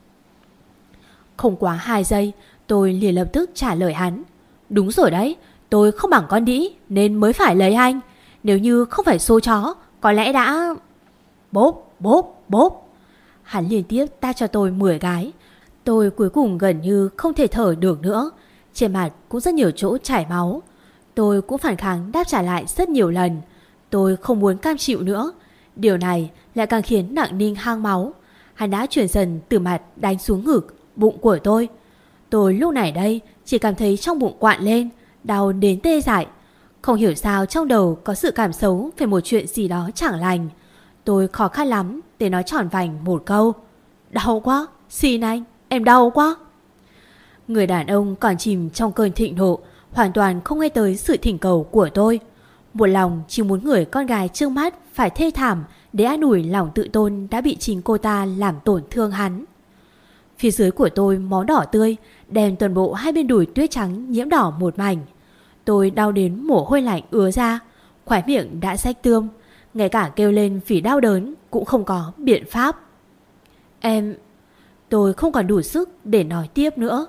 Không quá hai giây, tôi liền lập tức trả lời hắn: đúng rồi đấy, tôi không bằng con đĩ nên mới phải lấy anh. Nếu như không phải số chó, có lẽ đã... Bốp, bốp, bốp. Hắn liên tiếp tát cho tôi mười cái. Tôi cuối cùng gần như không thể thở được nữa. Trên mặt cũng rất nhiều chỗ chảy máu. Tôi cũng phản kháng đáp trả lại rất nhiều lần. Tôi không muốn cam chịu nữa. Điều này lại càng khiến Đặng Ninh hang máu. Hắn đã chuyển dần từ mặt đánh xuống ngực, bụng của tôi. Tôi lúc này đây chỉ cảm thấy trong bụng quặn lên, đau đến tê dại. Không hiểu sao trong đầu có sự cảm xấu về một chuyện gì đó chẳng lành. Tôi khó khăn lắm để nói tròn vành một câu: đau quá, xin anh, em đau quá. Người đàn ông còn chìm trong cơn thịnh nộ, hoàn toàn không nghe tới sự thỉnh cầu của tôi. Một lòng chỉ muốn người con gái trước mắt phải thê thảm để an ủi lòng tự tôn đã bị chính cô ta làm tổn thương hắn. Phía dưới của tôi máu đỏ tươi, đèn toàn bộ hai bên đùi tuyết trắng nhiễm đỏ một mảnh. Tôi đau đến mồ hôi lạnh ứa ra, khóe miệng đã rách tươm, ngay cả kêu lên vì đau đớn cũng không có biện pháp. Em... Tôi không còn đủ sức để nói tiếp nữa.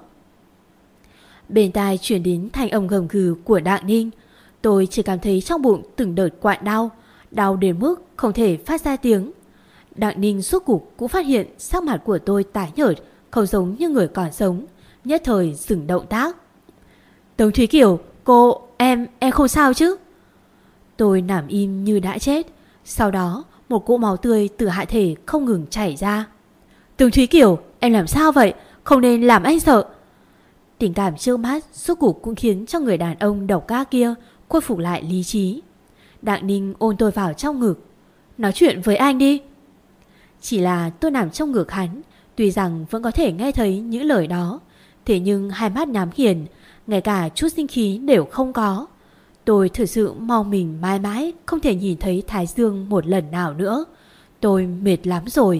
Bên tai chuyển đến thanh âm gầm gừ của Đặng Ninh. Tôi chỉ cảm thấy trong bụng từng đợt quặn đau, đau đến mức không thể phát ra tiếng. Đặng Ninh rốt cục cũng phát hiện sắc mặt của tôi tái nhợt, không giống như người còn sống, nhất thời dừng động tác. Tống Thúy Kiều, cô, em, em không sao chứ? Tôi nằm im như đã chết. Sau đó một cỗ máu tươi từ hạ thể không ngừng chảy ra. Tống Thúy Kiều, em làm sao vậy? Không nên làm anh sợ. Tình cảm trước mắt rốt cục cũng khiến cho người đàn ông độc ác kia khôi phục lại lý trí. Đặng Ninh ôm tôi vào trong ngực. Nói chuyện với anh đi. Chỉ là tôi nằm trong ngực hắn, tuy rằng vẫn có thể nghe thấy những lời đó, thế nhưng hai mắt nhắm nghiền, ngay cả chút sinh khí đều không có. Tôi thực sự mong mình mãi mãi không thể nhìn thấy Thái Dương một lần nào nữa. Tôi mệt lắm rồi.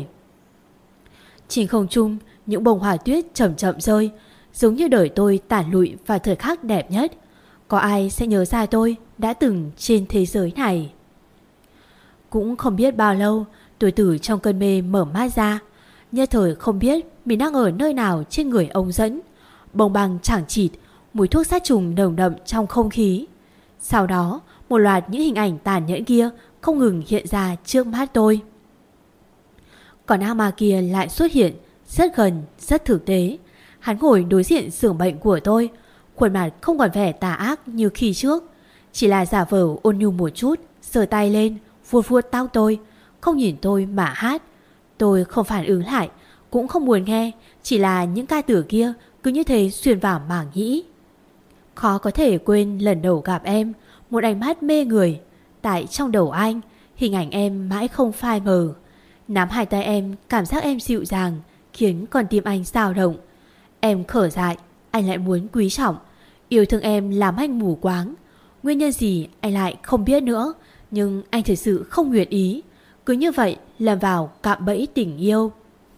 Trên không trung, những bông hoa tuyết chậm chậm rơi, giống như đời tôi tản lụi vào thời khắc đẹp nhất. Có ai sẽ nhớ ra tôi đã từng trên thế giới này? Cũng không biết bao lâu, tôi từ trong cơn mê mở mắt ra. Nhất thời không biết mình đang ở nơi nào trên người ông dẫn. Bông băng chẳng chịt, mùi thuốc sát trùng nồng đậm trong không khí. Sau đó, một loạt những hình ảnh tàn nhẫn kia không ngừng hiện ra trước mắt tôi. Còn ác ma kia lại xuất hiện, rất gần, rất thực tế. Hắn ngồi đối diện giường bệnh của tôi, khuôn mặt không còn vẻ tà ác như khi trước, chỉ là giả vờ ôn nhu một chút, giơ tay lên, vuốt vuốt tóc tôi, không nhìn tôi mà hát. Tôi không phản ứng lại, cũng không muốn nghe, chỉ là những ca từ kia cứ như thế xuyên vào màng nhĩ. Khó có thể quên lần đầu gặp em, một ánh mắt mê người. Tại trong đầu anh, hình ảnh em mãi không phai mờ. Nắm hai tay em, cảm giác em dịu dàng, khiến con tim anh dao động. Em khở dại, anh lại muốn quý trọng. Yêu thương em làm anh mù quáng. Nguyên nhân gì anh lại không biết nữa, nhưng anh thực sự không nguyện ý. Cứ như vậy lâm vào cạm bẫy tình yêu.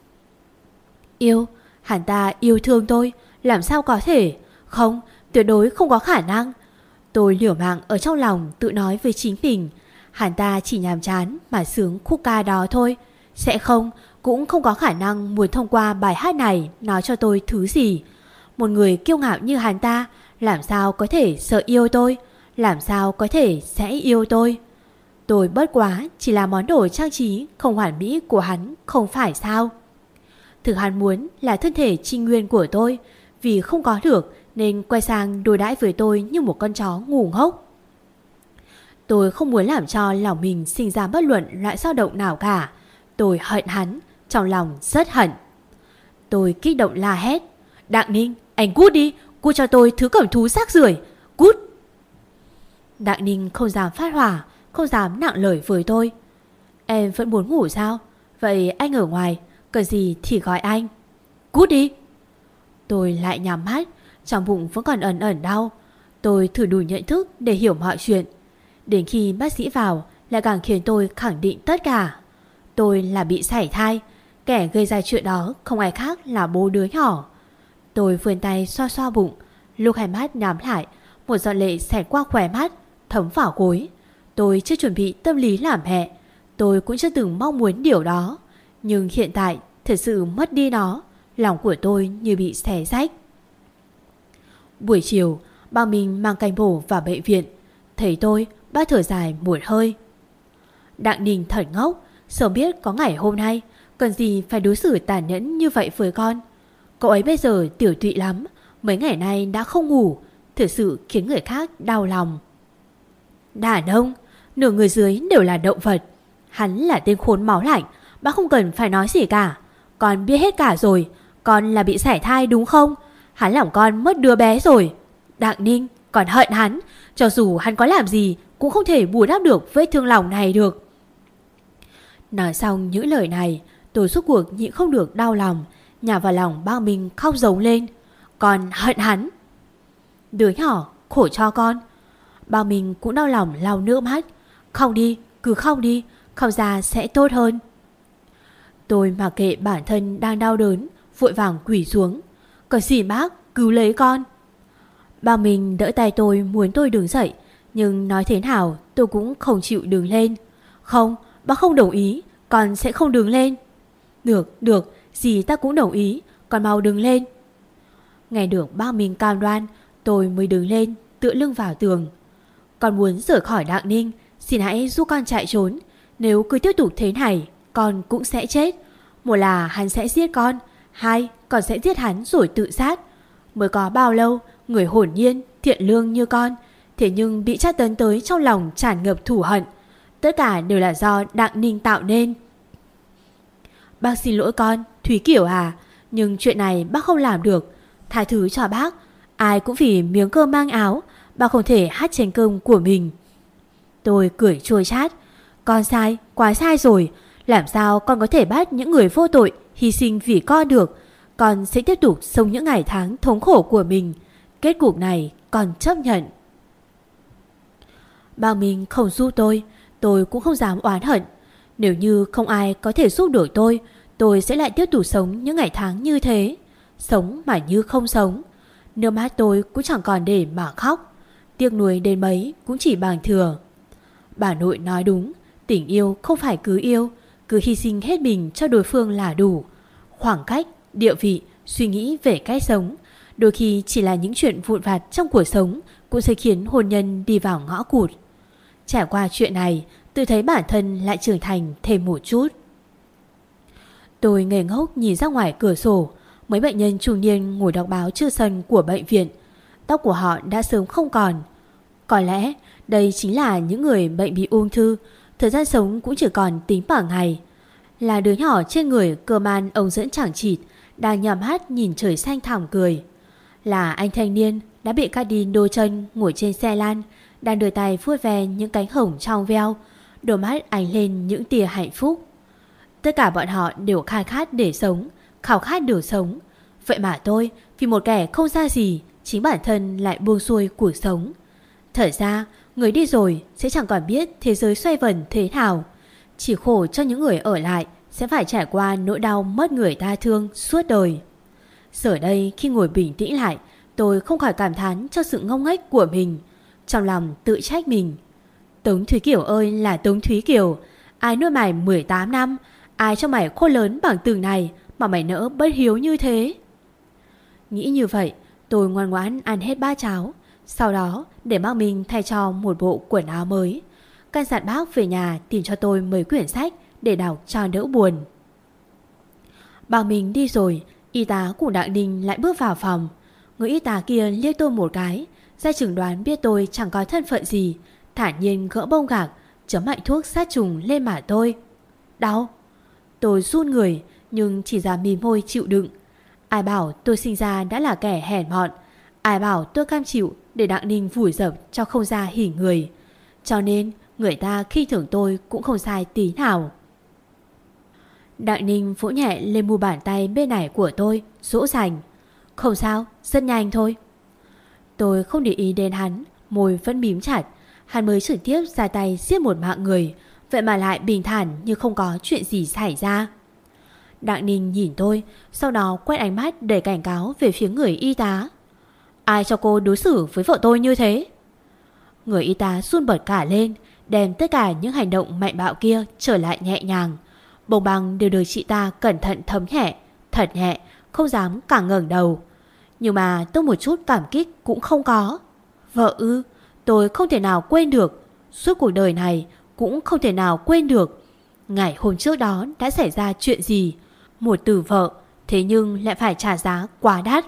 Yêu? Hắn ta yêu thương tôi? Làm sao có thể? Không, tuyệt đối không có khả năng. Tôi liều mạng ở trong lòng tự nói với chính mình. Hắn ta chỉ nhàm chán mà sướng khúc ca đó thôi. Sẽ không, cũng không có khả năng muốn thông qua bài hát này nói cho tôi thứ gì. Một người kiêu ngạo như hắn ta làm sao có thể sợ yêu tôi? Làm sao có thể sẽ yêu tôi? Tôi bất quá chỉ là món đồ trang trí không hoàn mỹ của hắn, không phải sao? Thực hắn muốn là thân thể trinh nguyên của tôi, vì không có được nên quay sang đối đãi với tôi như một con chó ngu ngốc. Tôi không muốn làm cho lòng mình sinh ra bất luận loại dao động nào cả. Tôi hận hắn, trong lòng rất hận. Tôi kích động la hét. Đặng Ninh, anh cút đi, cút cho tôi thứ cẩm thú xác rưởi, cút. Đặng Ninh không dám phát hỏa, không dám nặng lời với tôi. Em vẫn muốn ngủ sao? Vậy anh ở ngoài, cần gì thì gọi anh. Cút đi. Tôi lại nhắm mắt, trong bụng vẫn còn ẩn ẩn đau. Tôi thử đủ nhận thức để hiểu mọi chuyện. Đến khi bác sĩ vào lại càng khiến tôi khẳng định tất cả. Tôi là bị sảy thai. Kẻ gây ra chuyện đó không ai khác là bố đứa nhỏ. Tôi vươn tay xoa xoa bụng. Lúc hai mắt nhắm lại, một giọt lệ xẹt qua khóe mắt, thấm vào gối. Tôi chưa chuẩn bị tâm lý làm mẹ. Tôi cũng chưa từng mong muốn điều đó. Nhưng hiện tại thật sự mất đi nó. Lòng của tôi như bị xé rách. Buổi chiều, ba mình mang canh bổ vào bệnh viện. Thấy tôi, bác thở dài một hơi. Đặng Ninh thật ngốc. Sớm biết có ngày hôm nay, cần gì phải đối xử tàn nhẫn như vậy với con. Cậu ấy bây giờ tiểu tụy lắm, mấy ngày nay đã không ngủ, thực sự khiến người khác đau lòng. Đàn ông, nửa người dưới đều là động vật. Hắn là tên khốn máu lạnh, bác không cần phải nói gì cả. Con biết hết cả rồi, con là bị sảy thai đúng không? Hắn làm con mất đứa bé rồi. Đặng Ninh, còn hận hắn, cho dù hắn có làm gì cũng không thể bù đắp được vết thương lòng này được. Nói xong những lời này, tôi rốt cuộc nhịn không được đau lòng, nhào vào lòng ba mình khóc giống lên. Con hận hắn. Đứa nhỏ, khổ cho con. Ba mình cũng đau lòng lau nước mắt. Khóc đi, cứ khóc đi, khóc ra sẽ tốt hơn. Tôi mặc kệ bản thân đang đau đớn, vội vàng quỳ xuống. Còn xin bác, cứu lấy con. Ba mình đỡ tay tôi muốn tôi đứng dậy, nhưng nói thế nào tôi cũng không chịu đứng lên. Không, bác không đồng ý, con sẽ không đứng lên. Được, được, gì ta cũng đồng ý, con mau đứng lên. Nghe được ba mình cam đoan, tôi mới đứng lên, tựa lưng vào tường. Con muốn rời khỏi Đặng Ninh, xin hãy giúp con chạy trốn. Nếu cứ tiếp tục thế này, con cũng sẽ chết. Một là hắn sẽ giết con, hai, con sẽ giết hắn rồi tự sát. Mới có bao lâu, người hồn nhiên, thiện lương như con, thế nhưng bị tra tấn tới trong lòng tràn ngập thù hận. Tất cả đều là do Đặng Ninh tạo nên. Bác xin lỗi con, Thúy Kiều à, nhưng chuyện này bác không làm được. Tha thứ cho bác. Ai cũng vì miếng cơm mang áo, bà không thể hát chén cơm của mình. Tôi cười chua chát. Con sai, quá sai rồi. Làm sao con có thể bắt những người vô tội hy sinh vì con được? Con sẽ tiếp tục sống những ngày tháng thống khổ của mình. Kết cục này con chấp nhận. Bà mình không giúp tôi, tôi cũng không dám oán hận. Nếu như không ai có thể giúp được tôi, tôi sẽ lại tiếp tục sống những ngày tháng như thế. Sống mà như không sống. Nước mắt tôi cũng chẳng còn để mà khóc. Tiếc nuối đến mấy cũng chỉ bằng thừa. Bà nội nói đúng, tình yêu không phải cứ yêu, cứ hy sinh hết mình cho đối phương là đủ. Khoảng cách, địa vị, suy nghĩ về cách sống, đôi khi chỉ là những chuyện vụn vặt trong cuộc sống cũng sẽ khiến hôn nhân đi vào ngõ cụt. Trải qua chuyện này, tôi thấy bản thân lại trưởng thành thêm một chút. Tôi ngây ngốc nhìn ra ngoài cửa sổ. Mấy bệnh nhân trung niên ngồi đọc báo trước sân của bệnh viện. Tóc của họ đã sớm không còn. Có lẽ đây chính là những người bệnh bị ung thư, thời gian sống cũng chỉ còn tính bằng ngày. Là đứa nhỏ trên người cơ man ống dẫn chẳng chịt, đang nhắm mắt nhìn trời xanh thảm cười. Là anh thanh niên đã bị cắt đi đôi chân ngồi trên xe lan, đang đưa tay vuốt ve những cánh hồng trong veo, đôi mắt ánh lên những tia hạnh phúc. Tất cả bọn họ đều khao khát để sống, khao khát được sống. Vậy mà tôi, vì một kẻ không ra gì, chính bản thân lại buông xuôi cuộc sống. Thật ra, người đi rồi sẽ chẳng còn biết thế giới xoay vần thế nào. Chỉ khổ cho những người ở lại sẽ phải trải qua nỗi đau mất người ta thương suốt đời. Giờ đây khi ngồi bình tĩnh lại, tôi không khỏi cảm thán cho sự ngông nghếch của mình. Trong lòng tự trách mình. Tống Thúy Kiều ơi là Tống Thúy Kiều, ai nuôi mày mười tám năm, ai cho mày khôn lớn bằng từng này mà mày nỡ bất hiếu như thế? Nghĩ như vậy, tôi ngoan ngoãn ăn hết bát cháo. Sau đó để bác mình thay cho một bộ quần áo mới. Căn dặn bác về nhà tìm cho tôi mấy quyển sách để đọc cho đỡ buồn. Bác mình đi rồi, y tá của Đặng Ninh lại bước vào phòng. Người y tá kia liếc tôi một cái, ra chừng đoán biết tôi chẳng có thân phận gì, thản nhiên gỡ bông gạc, chấm mạnh thuốc sát trùng lên mặt tôi. Đau. Tôi run người nhưng chỉ dám mím môi chịu đựng. Ai bảo tôi sinh ra đã là kẻ hèn mọn, ai bảo tôi cam chịu để Đặng Ninh vùi dập cho không ra hỉ người. Cho nên người ta khi thưởng tôi cũng không sai tí nào. Đặng Ninh vỗ nhẹ lên mu bàn tay bên này của tôi, dỗ dành. Không sao, rất nhanh thôi. Tôi không để ý đến hắn, môi vẫn mím chặt. Hắn mới trực tiếp ra tay giết một mạng người, vậy mà lại bình thản như không có chuyện gì xảy ra. Đặng Ninh nhìn tôi, sau đó quét ánh mắt đầy cảnh cáo về phía người y tá. Ai cho cô đối xử với vợ tôi như thế? Người y tá run bật cả lên, đem tất cả những hành động mạnh bạo kia trở lại nhẹ nhàng. Bông băng đều được chị ta cẩn thận thấm nhẹ, thật nhẹ, không dám cả ngẩng đầu. Nhưng mà tôi một chút cảm kích cũng không có. Vợ ư? Tôi không thể nào quên được. Suốt cuộc đời này cũng không thể nào quên được. Ngày hôm trước đó đã xảy ra chuyện gì? Một từ vợ, thế nhưng lại phải trả giá quá đắt.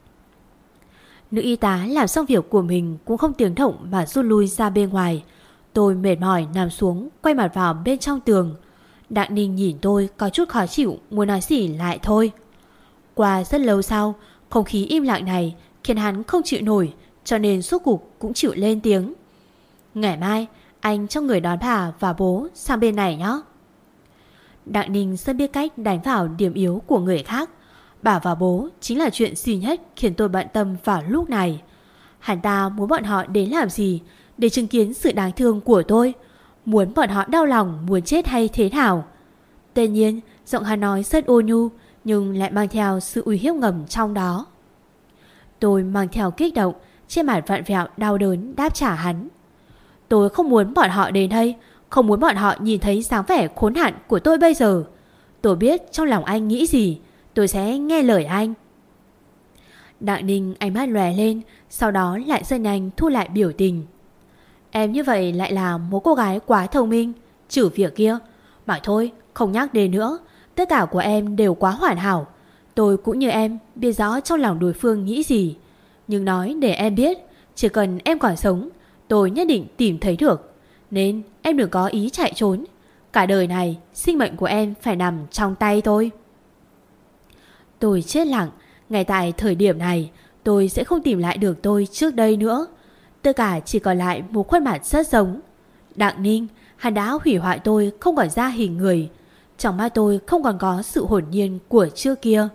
Nữ y tá làm xong việc của mình cũng không tiếng động mà rút lui ra bên ngoài. Tôi mệt mỏi nằm xuống, quay mặt vào bên trong tường. Đặng Ninh nhìn tôi có chút khó chịu, muốn nói gì lại thôi. Qua rất lâu sau, không khí im lặng này khiến hắn không chịu nổi, cho nên suốt cục cũng chịu lên tiếng. Ngày mai anh cho người đón bà và bố sang bên này nhé. Đặng Ninh rất biết cách đánh vào điểm yếu của người khác. Bà và bố chính là chuyện duy nhất khiến tôi bận tâm vào lúc này. Hắn ta muốn bọn họ đến làm gì? Để chứng kiến sự đáng thương của tôi. Muốn bọn họ đau lòng, muốn chết hay thế nào? Tất nhiên giọng hắn nói rất ôn nhu, nhưng lại mang theo sự uy hiếp ngầm trong đó. Tôi mang theo kích động, trên mặt vặn vẹo đau đớn đáp trả hắn. Tôi không muốn bọn họ đến đây, không muốn bọn họ nhìn thấy dáng vẻ khốn nạn của tôi bây giờ. Tôi biết trong lòng anh nghĩ gì, tôi sẽ nghe lời anh. Đặng Ninh ánh mắt lòe lên, sau đó lại rất nhanh thu lại biểu tình. Em như vậy lại là một cô gái quá thông minh, trừ việc kia. Mà thôi, không nhắc đến nữa, tất cả của em đều quá hoàn hảo. Tôi cũng như em biết rõ trong lòng đối phương nghĩ gì. Nhưng nói để em biết, chỉ cần em còn sống, tôi nhất định tìm thấy được. Nên em đừng có ý chạy trốn. Cả đời này sinh mệnh của em phải nằm trong tay tôi. Tôi chết lặng. Ngay tại thời điểm này, tôi sẽ không tìm lại được tôi trước đây nữa. Tất cả chỉ còn lại một khuôn mặt rất giống. Đặng Ninh, hắn đã hủy hoại tôi không còn ra hình người. Trong mắt tôi không còn có sự hồn nhiên của trước kia.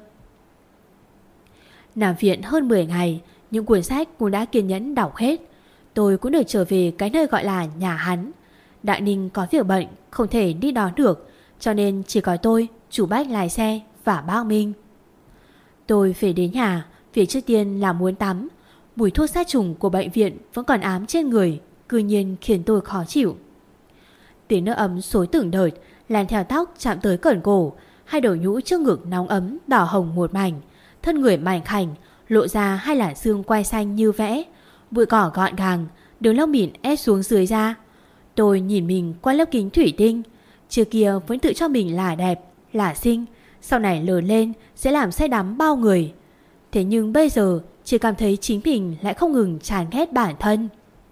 Nằm viện hơn mười ngày, những cuốn sách cũng đã kiên nhẫn đọc hết. Tôi cũng được trở về cái nơi gọi là nhà hắn. Đặng Ninh có việc bận, không thể đi đón được, cho nên chỉ có tôi, chủ Bách lái xe và bác Minh. Tôi về đến nhà, việc trước tiên là muốn tắm. Mùi thuốc sát trùng của bệnh viện vẫn còn ám trên người, cư nhiên khiến tôi khó chịu. Tiếng nước ấm xối từng đợt, lan theo tóc chạm tới cẩn cổ. Hai đầu nhũ trước ngực nóng ấm đỏ hồng một mảnh. Thân người mảnh khảnh, lộ ra hai làn xương quai xanh như vẽ. Bụi cỏ gọn gàng, đường lông mịn ép xuống dưới da. Tôi nhìn mình qua lớp kính thủy tinh. Trước kia vẫn tự cho mình là đẹp, là xinh, sau này lớn lên sẽ làm say đắm bao người. Thế nhưng bây giờ chỉ cảm thấy chính mình lại không ngừng chán ghét bản thân.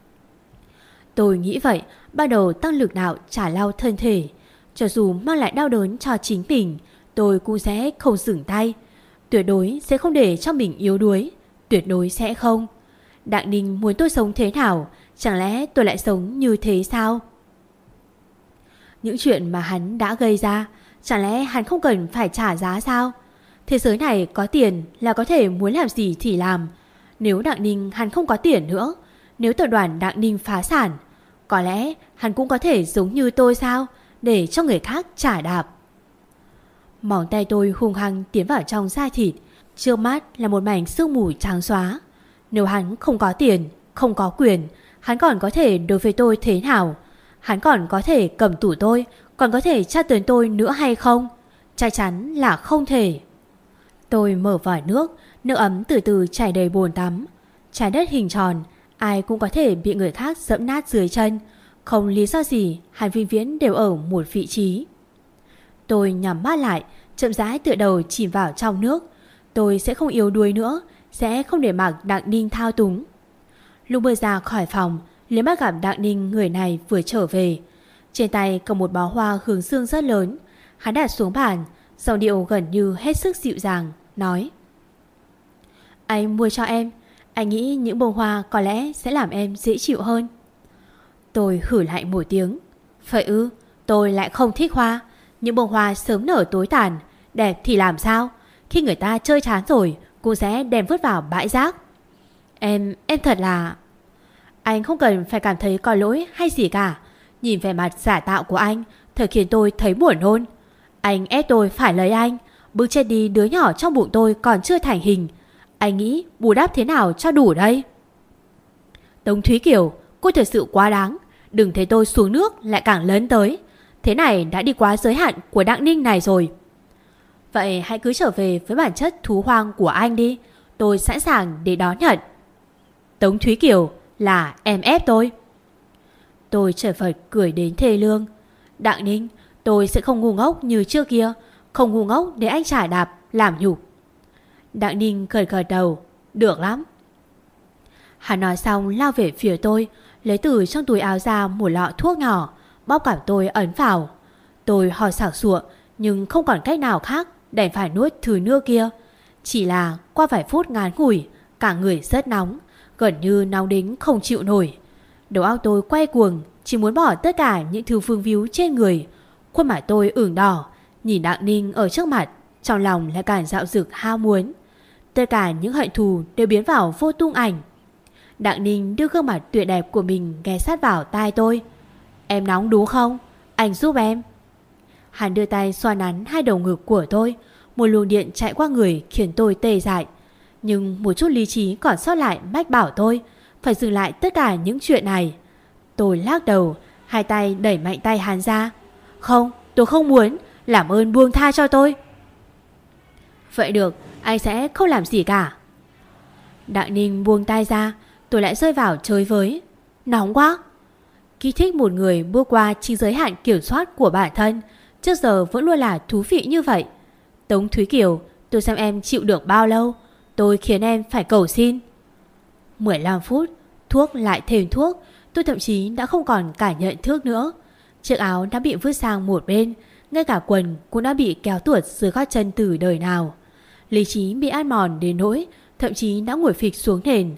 Tôi nghĩ vậy, bắt đầu tăng lực đạo trả lao thân thể. Cho dù mang lại đau đớn cho chính mình, tôi cũng sẽ không dừng tay. Tuyệt đối sẽ không để cho mình yếu đuối. Tuyệt đối sẽ không. Đặng Ninh muốn tôi sống thế nào? Chẳng lẽ tôi lại sống như thế sao? Những chuyện mà hắn đã gây ra, chẳng lẽ hắn không cần phải trả giá sao? Thế giới này có tiền là có thể muốn làm gì thì làm. Nếu Đặng Ninh hắn không có tiền nữa, nếu tập đoàn Đặng Ninh phá sản, có lẽ hắn cũng có thể giống như tôi sao? Để cho người khác trả đạp. Móng tay tôi hung hăng tiến vào trong da thịt. Trước mắt là một mảnh sương mù trắng xóa. Nếu hắn không có tiền, không có quyền, hắn còn có thể đối với tôi thế nào? Hắn còn có thể cầm tủ tôi, còn có thể tra tấn tôi nữa hay không? Chắc chắn là không thể. Tôi mở vòi nước, nước ấm từ từ chảy đầy bồn tắm. Trái đất hình tròn, ai cũng có thể bị người khác dẫm nát dưới chân. Không lý do gì hai vĩnh viễn đều ở một vị trí. Tôi nhắm mắt lại, chậm rãi tựa đầu chìm vào trong nước. Tôi sẽ không yếu đuối nữa, sẽ không để mặc Đặng Ninh thao túng. Lúc bước ra khỏi phòng, liếc mắt gặp Đặng Ninh, người này vừa trở về. Trên tay cầm một bó hoa hướng dương rất lớn. Hắn đặt xuống bàn, giọng điệu gần như hết sức dịu dàng, nói: Anh mua cho em. Anh nghĩ những bông hoa có lẽ sẽ làm em dễ chịu hơn. Tôi hử lại một tiếng. Vậy ư? Tôi lại không thích hoa. Những bông hoa sớm nở tối tàn, đẹp thì làm sao? Khi người ta chơi chán rồi cũng sẽ đem vứt vào bãi rác. Em, em thật là... Anh không cần phải cảm thấy có lỗi hay gì cả. Nhìn vẻ mặt giả tạo của anh thật khiến tôi thấy buồn nôn. Anh ép tôi phải lấy anh, bước chết đi đứa nhỏ trong bụng tôi còn chưa thành hình. Anh nghĩ bù đắp thế nào cho đủ đây? Tống Thúy Kiều, cô thật sự quá đáng. Đừng thấy tôi xuống nước lại càng lớn tới. Thế này đã đi quá giới hạn của Đặng Ninh này rồi. Vậy hãy cứ trở về với bản chất thú hoang của anh đi. Tôi sẵn sàng để đón nhận. Tống Thúy Kiều, là em ép tôi. Tôi chợt phật cười đến thê lương. Đặng Ninh, tôi sẽ không ngu ngốc như trước kia. Không ngu ngốc để anh trả đạp, làm nhục. Đặng Ninh gật gật đầu. Được lắm. Hắn nói xong lao về phía tôi, lấy từ trong túi áo ra một lọ thuốc nhỏ, bóp cảm tôi ấn vào. Tôi ho sặc sụa, nhưng không còn cách nào khác, đành phải nuốt thứ nước kia. Chỉ là qua vài phút ngắn ngủi, cả người rất nóng, gần như nóng đến không chịu nổi. Đầu óc tôi quay cuồng, chỉ muốn bỏ tất cả những thứ vương víu trên người. Khuôn mặt tôi ửng đỏ, nhìn Đặng Ninh ở trước mặt, trong lòng lại càng dạo dực ham muốn. Tất cả những hận thù đều biến vào vô tung ảnh. Đặng Ninh đưa gương mặt tuyệt đẹp của mình ghé sát vào tai tôi. Em nóng đúng không? Anh giúp em. Hắn đưa tay xoa nắn hai đầu ngực của tôi. Một luồng điện chạy qua người khiến tôi tê dại. Nhưng một chút lý trí còn sót lại mách bảo tôi phải dừng lại tất cả những chuyện này. Tôi lắc đầu, hai tay đẩy mạnh tay hắn ra. Không, tôi không muốn. Làm ơn buông tha cho tôi. Vậy được, anh sẽ không làm gì cả. Đặng Ninh buông tay ra. Tôi lại rơi vào chơi với. Nóng quá. Kích thích một người bước qua chính giới hạn kiểm soát của bản thân, trước giờ vẫn luôn là thú vị như vậy. Tống Thúy Kiều, tôi xem em chịu được bao lâu. Tôi khiến em phải cầu xin. mười lăm phút, thuốc lại thêm thuốc. Tôi thậm chí đã không còn cảm nhận thước nữa. Chiếc áo đã bị vứt sang một bên, ngay cả quần cũng đã bị kéo tuột dưới gót chân từ đời nào. Lý trí bị ăn mòn đến nỗi thậm chí đã ngồi phịch xuống nền.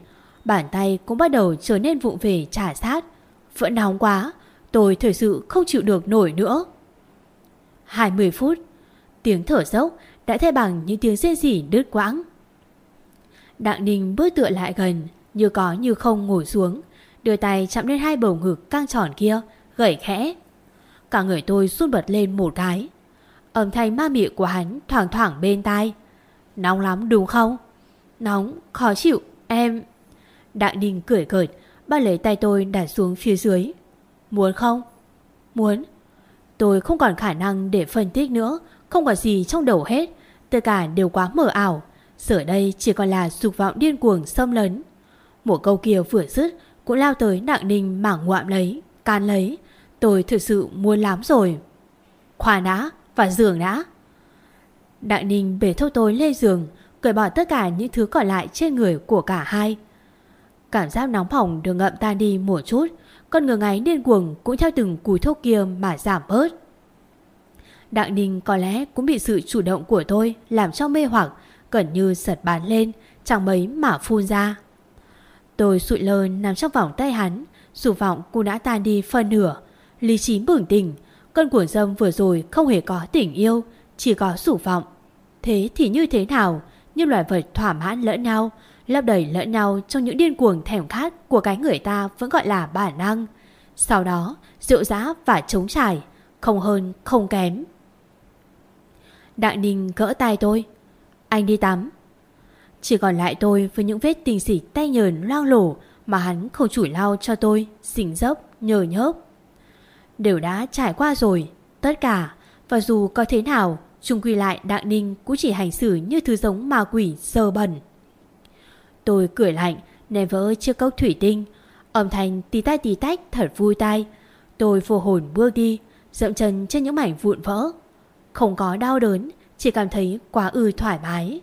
Bàn tay cũng bắt đầu trở nên vụng về chà sát. Vẫn nóng quá, tôi thực sự không chịu được nổi nữa. Hai mươi phút, tiếng thở dốc đã thay bằng những tiếng rên rỉ đứt quãng. Đặng Ninh bước tựa lại gần, như có như không ngồi xuống, đưa tay chạm lên hai bầu ngực căng tròn kia, gẩy khẽ. Cả người tôi run bật lên một cái. Âm thanh ma mị của hắn thoảng thoảng bên tai. Nóng lắm đúng không? Nóng, khó chịu, em... Đặng Ninh cười cợt, bắt lấy tay tôi đặt xuống phía dưới. Muốn không? Muốn. Tôi không còn khả năng để phân tích nữa, không có gì trong đầu hết. Tất cả đều quá mờ ảo. Giờ đây chỉ còn là dục vọng điên cuồng xâm lấn. Một câu kia vừa dứt cũng lao tới Đặng Ninh mảng ngoạm lấy, can lấy. Tôi thực sự muốn lắm rồi. Khoan đã, và giường đã. Đặng Ninh bế thâu tôi lên giường, cởi bỏ tất cả những thứ còn lại trên người của cả hai. Cảm giác nóng bỏng được ngậm tan đi một chút, con ngứa ngáy điên cuồng cũng theo từng cúi thúc kia mà giảm bớt. Đặng Ninh có lẽ cũng bị sự chủ động của tôi làm cho mê hoặc, gần như giật bắn lên, chẳng mấy mà phun ra. Tôi sụi lơ nằm trong vòng tay hắn, dục vọng cũng đã tan đi phân nửa, lý trí bừng tỉnh. Cơn cuồng dâm vừa rồi không hề có tình yêu, chỉ có dục vọng. Thế thì như thế nào? Như loài vật thỏa mãn lẫn nhau, lấp đầy lẫn nhau trong những điên cuồng thèm khát của cái người ta vẫn gọi là bản năng. Sau đó rượu dã và trống trải, không hơn không kém. Đặng Ninh gỡ tay tôi. Anh đi tắm. Chỉ còn lại tôi với những vết tình xỉ tay nhờn loang lổ mà hắn không chủi lau cho tôi, xình dốc, nhờ nhớp. Đều đã trải qua rồi, tất cả. Và dù có thế nào, chung quy lại Đặng Ninh cũng chỉ hành xử như thứ giống ma quỷ sơ bẩn. Tôi cười lạnh, ném vỡ chiếc cốc thủy tinh. Âm thanh tí tai tí tách thật vui tai. Tôi vô hồn bước đi, dậm chân trên những mảnh vụn vỡ. Không có đau đớn, chỉ cảm thấy quá ư thoải mái.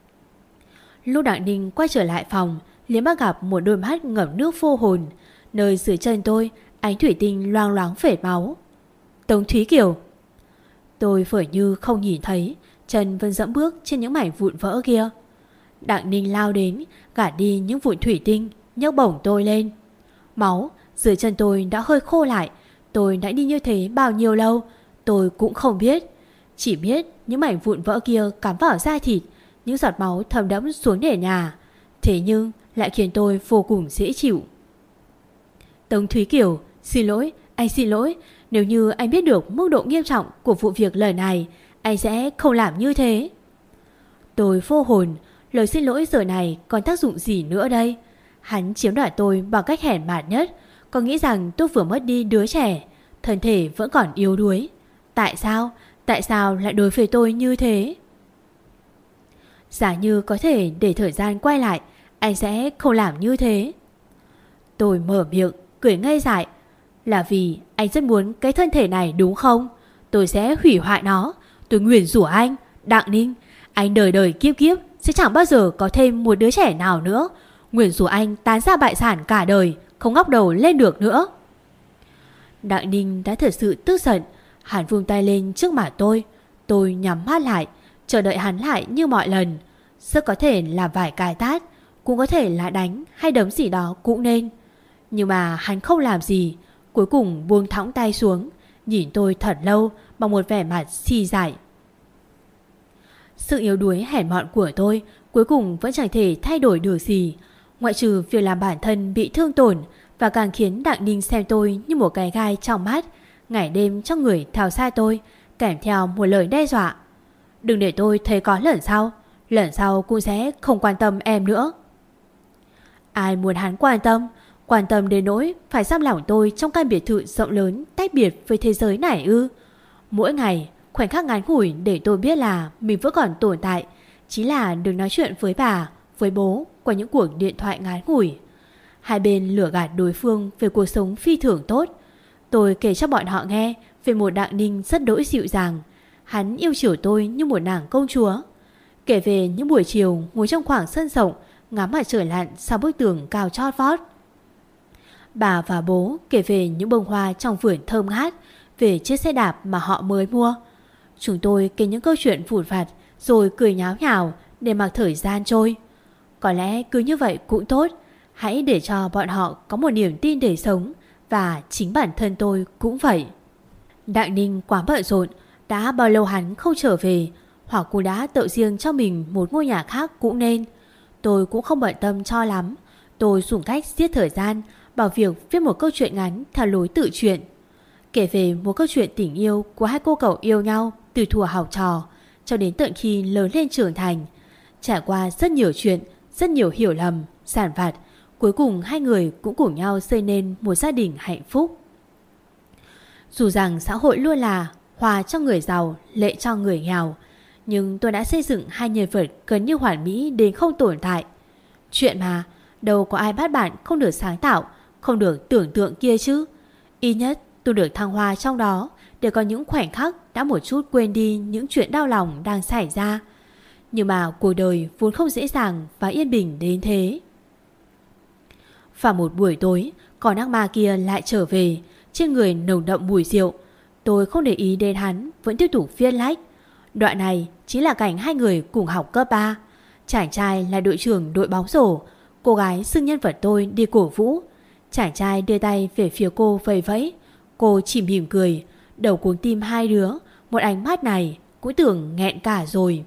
Lúc Đặng Ninh quay trở lại phòng, liền bắt gặp một đôi mắt ngập nước vô hồn. Nơi dưới chân tôi, ánh thủy tinh loang loáng phết máu. Tống Thúy Kiều. Tôi phở như không nhìn thấy, chân vẫn dẫm bước trên những mảnh vụn vỡ kia. Đặng Ninh lao đến, gạt đi những vụn thủy tinh, nhấc bổng tôi lên. Máu dưới chân tôi đã hơi khô lại. Tôi đã đi như thế bao nhiêu lâu tôi cũng không biết. Chỉ biết những mảnh vụn vỡ kia cắm vào da thịt, những giọt máu thấm đẫm xuống nền nhà. Thế nhưng lại khiến tôi vô cùng dễ chịu. Tống Thúy Kiều, xin lỗi, anh xin lỗi. Nếu như anh biết được mức độ nghiêm trọng của vụ việc lần này, anh sẽ không làm như thế. Tôi vô hồn. Lời xin lỗi giờ này còn tác dụng gì nữa đây? Hắn chiếm đoạt tôi bằng cách hèn mạt nhất. Có nghĩ rằng tôi vừa mất đi đứa trẻ, thân thể vẫn còn yếu đuối. Tại sao? Tại sao lại đối với tôi như thế? Giả như có thể để thời gian quay lại, anh sẽ không làm như thế. Tôi mở miệng, cười ngây dại. Là vì anh rất muốn cái thân thể này đúng không? Tôi sẽ hủy hoại nó. Tôi nguyền rủa anh, Đặng Ninh, anh đời đời kiếp kiếp sẽ chẳng bao giờ có thêm một đứa trẻ nào nữa. Nguyền rủa anh tán ra bại sản cả đời, không ngóc đầu lên được nữa. Đặng Ninh đã thật sự tức giận. Hắn vung tay lên trước mặt tôi. Tôi nhắm mắt lại, chờ đợi hắn lại như mọi lần. Rất có thể là vài cái tát, cũng có thể là đánh hay đấm gì đó cũng nên. Nhưng mà hắn không làm gì. Cuối cùng buông thõng tay xuống, nhìn tôi thật lâu bằng một vẻ mặt si dại. Sự yếu đuối hèn mọn của tôi cuối cùng vẫn chẳng thể thay đổi được gì, ngoại trừ việc làm bản thân bị thương tổn, và càng khiến Đặng Ninh xem tôi như một cái gai trong mắt, ngày đêm trong người thao sai tôi, kèm theo một lời đe dọa. Đừng để tôi thấy có lần sau, lần sau cũng sẽ không quan tâm em nữa. Ai muốn hắn quan tâm? Quan tâm đến nỗi phải giam lỏng tôi trong căn biệt thự rộng lớn tách biệt với thế giới này ư? Mỗi ngày, khoảnh khắc ngắn ngủi để tôi biết là mình vẫn còn tồn tại, chỉ là đừng nói chuyện với bà, với bố qua những cuộc điện thoại ngắn ngủi. Hai bên lừa gạt đối phương về cuộc sống phi thường tốt. Tôi kể cho bọn họ nghe về một Đặng Ninh rất đỗi dịu dàng. Hắn yêu chiều tôi như một nàng công chúa. Kể về những buổi chiều ngồi trong khoảng sân rộng, ngắm mặt trời lặn sau bức tường cao chót vót. Bà và bố kể về những bông hoa trong vườn thơm ngát, về chiếc xe đạp mà họ mới mua. Chúng tôi kể những câu chuyện vụn vặt rồi cười nháo nhào để mặc thời gian trôi. Có lẽ cứ như vậy cũng tốt. Hãy để cho bọn họ có một niềm tin để sống. Và chính bản thân tôi cũng vậy. Đặng Ninh quá bận rộn. Đã bao lâu hắn không trở về, hoặc cô đã tự riêng cho mình một ngôi nhà khác cũng nên. Tôi cũng không bận tâm cho lắm. Tôi dùng cách giết thời gian bằng việc viết một câu chuyện ngắn theo lối tự truyện, kể về một câu chuyện tình yêu của hai cô cậu yêu nhau từ thuở học trò cho đến tận khi lớn lên trưởng thành. Trải qua rất nhiều chuyện, rất nhiều hiểu lầm, giàn vặt, cuối cùng hai người cũng cùng nhau xây nên một gia đình hạnh phúc. Dù rằng xã hội luôn là hòa cho người giàu, lệ cho người nghèo, nhưng tôi đã xây dựng hai nhân vật gần như hoàn mỹ đến không tồn tại. Chuyện mà, đâu có ai bắt bạn không được sáng tạo, không được tưởng tượng kia chứ. Ít nhất tôi được thăng hoa trong đó, để có những khoảnh khắc đã một chút quên đi những chuyện đau lòng đang xảy ra. Nhưng mà cuộc đời vốn không dễ dàng và yên bình đến thế. Vào một buổi tối, con ác ma kia lại trở về, trên người nồng đậm mùi rượu. Tôi không để ý đến hắn, vẫn tiếp tục viết lách. Đoạn này chính là cảnh hai người cùng học cấp ba. Chàng trai là đội trưởng đội bóng rổ, cô gái xưng nhân vật tôi đi cổ vũ. Chàng trai đưa tay về phía cô vẫy vẫy. Cô chỉ mỉm cười, đầu cuống tim hai đứa. Một ánh mắt này cũng tưởng nghẹn cả rồi.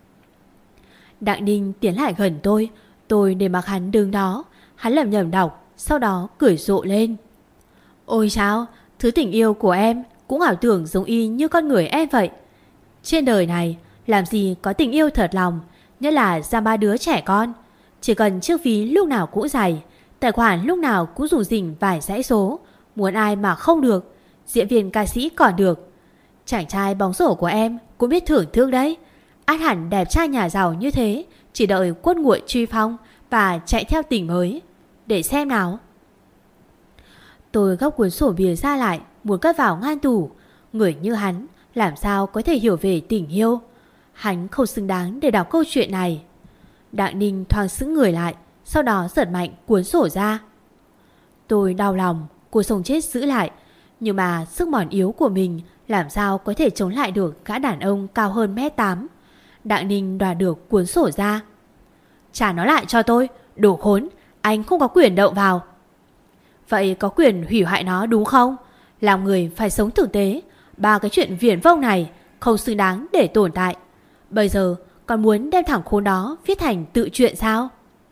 Đặng Ninh tiến lại gần tôi. Tôi để mặc hắn đứng đó. Hắn lẩm nhẩm đọc, sau đó cười rộ lên. Ôi chao, thứ tình yêu của em cũng ảo tưởng giống y như con người em vậy. Trên đời này làm gì có tình yêu thật lòng, nhất là ra ba đứa trẻ con. Chỉ cần chiếc ví lúc nào cũng dày, tài khoản lúc nào cũng rủng rỉnh vài dãy số, muốn ai mà không được. Diễn viên ca sĩ còn được. Chàng trai bóng rổ của em cũng biết thưởng thức đấy. Át hẳn đẹp trai nhà giàu như thế, chỉ đợi quất nguội truy phong và chạy theo tình mới. Để xem nào. Tôi gấp cuốn sổ bìa ra lại, muốn cất vào ngăn tủ. Người như hắn làm sao có thể hiểu về tình yêu. Hắn không xứng đáng để đọc câu chuyện này. Đặng Ninh thoáng sững người lại, sau đó giật mạnh cuốn sổ ra. Tôi đau lòng, cô sống chết giữ lại. Nhưng mà sức mòn yếu của mình làm sao có thể chống lại được gã đàn ông cao hơn mét tám. Đặng Ninh đoạt được cuốn sổ ra. Trả nó lại cho tôi, đồ khốn. Anh không có quyền động vào. Vậy có quyền hủy hoại nó đúng không? Làm người phải sống thực tế. Ba cái chuyện viển vông này không xứng đáng để tồn tại. Bây giờ còn muốn đem thẳng khốn đó viết thành tự truyện sao?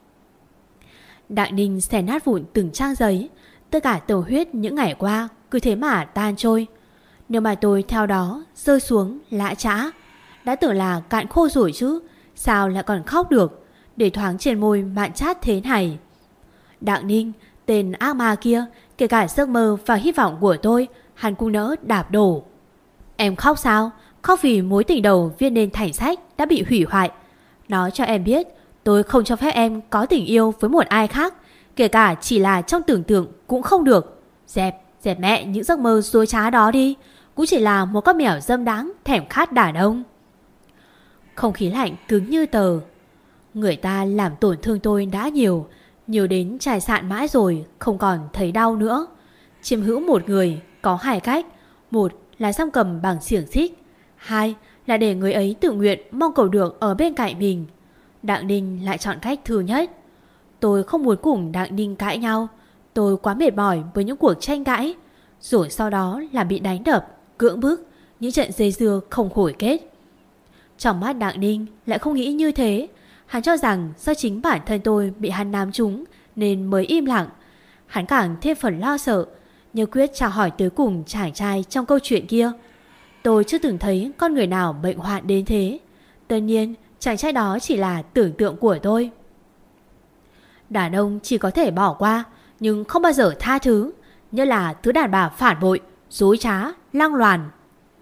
Đặng Ninh xẻ nát vụn từng trang giấy. Tất cả tàu huyết những ngày qua cứ thế mà tan trôi. Nếu mà tôi theo đó rơi xuống lã chã. Đã tưởng là cạn khô rồi chứ, sao lại còn khóc được, để thoáng trên môi mạn chát thế này. Đặng Ninh, tên ác ma kia, kể cả giấc mơ và hy vọng của tôi, hắn cũng nỡ đạp đổ. Em khóc sao? Khóc vì mối tình đầu viết nên thành sách đã bị hủy hoại. Nói cho em biết, tôi không cho phép em có tình yêu với một ai khác, kể cả chỉ là trong tưởng tượng cũng không được. Dẹp, dẹp mẹ những giấc mơ dối trá đó đi. Cũng chỉ là một con mèo dâm đáng thèm khát đàn ông. Không khí lạnh cứng như tờ. Người ta làm tổn thương tôi đã nhiều, nhiều đến trải sạn mãi rồi không còn thấy đau nữa. Chiếm hữu một người có hai cách. Một là giam cầm bằng xiềng xích, hai là để người ấy tự nguyện mong cầu được ở bên cạnh mình. Đặng Ninh lại chọn cách thứ nhất. Tôi không muốn cùng Đặng Ninh cãi nhau. Tôi quá mệt mỏi với những cuộc tranh cãi, rồi sau đó là bị đánh đập, cưỡng bức, những trận dây dưa không hồi kết. Trong mắt Đặng Ninh lại không nghĩ như thế. Hắn cho rằng do chính bản thân tôi bị hắn nám trúng nên mới im lặng. Hắn càng thêm phần lo sợ, như quyết chào hỏi tới cùng chàng trai trong câu chuyện kia. Tôi chưa từng thấy con người nào bệnh hoạn đến thế. Tất nhiên chàng trai đó chỉ là tưởng tượng của tôi. Đàn ông chỉ có thể bỏ qua, nhưng không bao giờ tha thứ. Như là thứ đàn bà phản bội, dối trá, lăng loàn.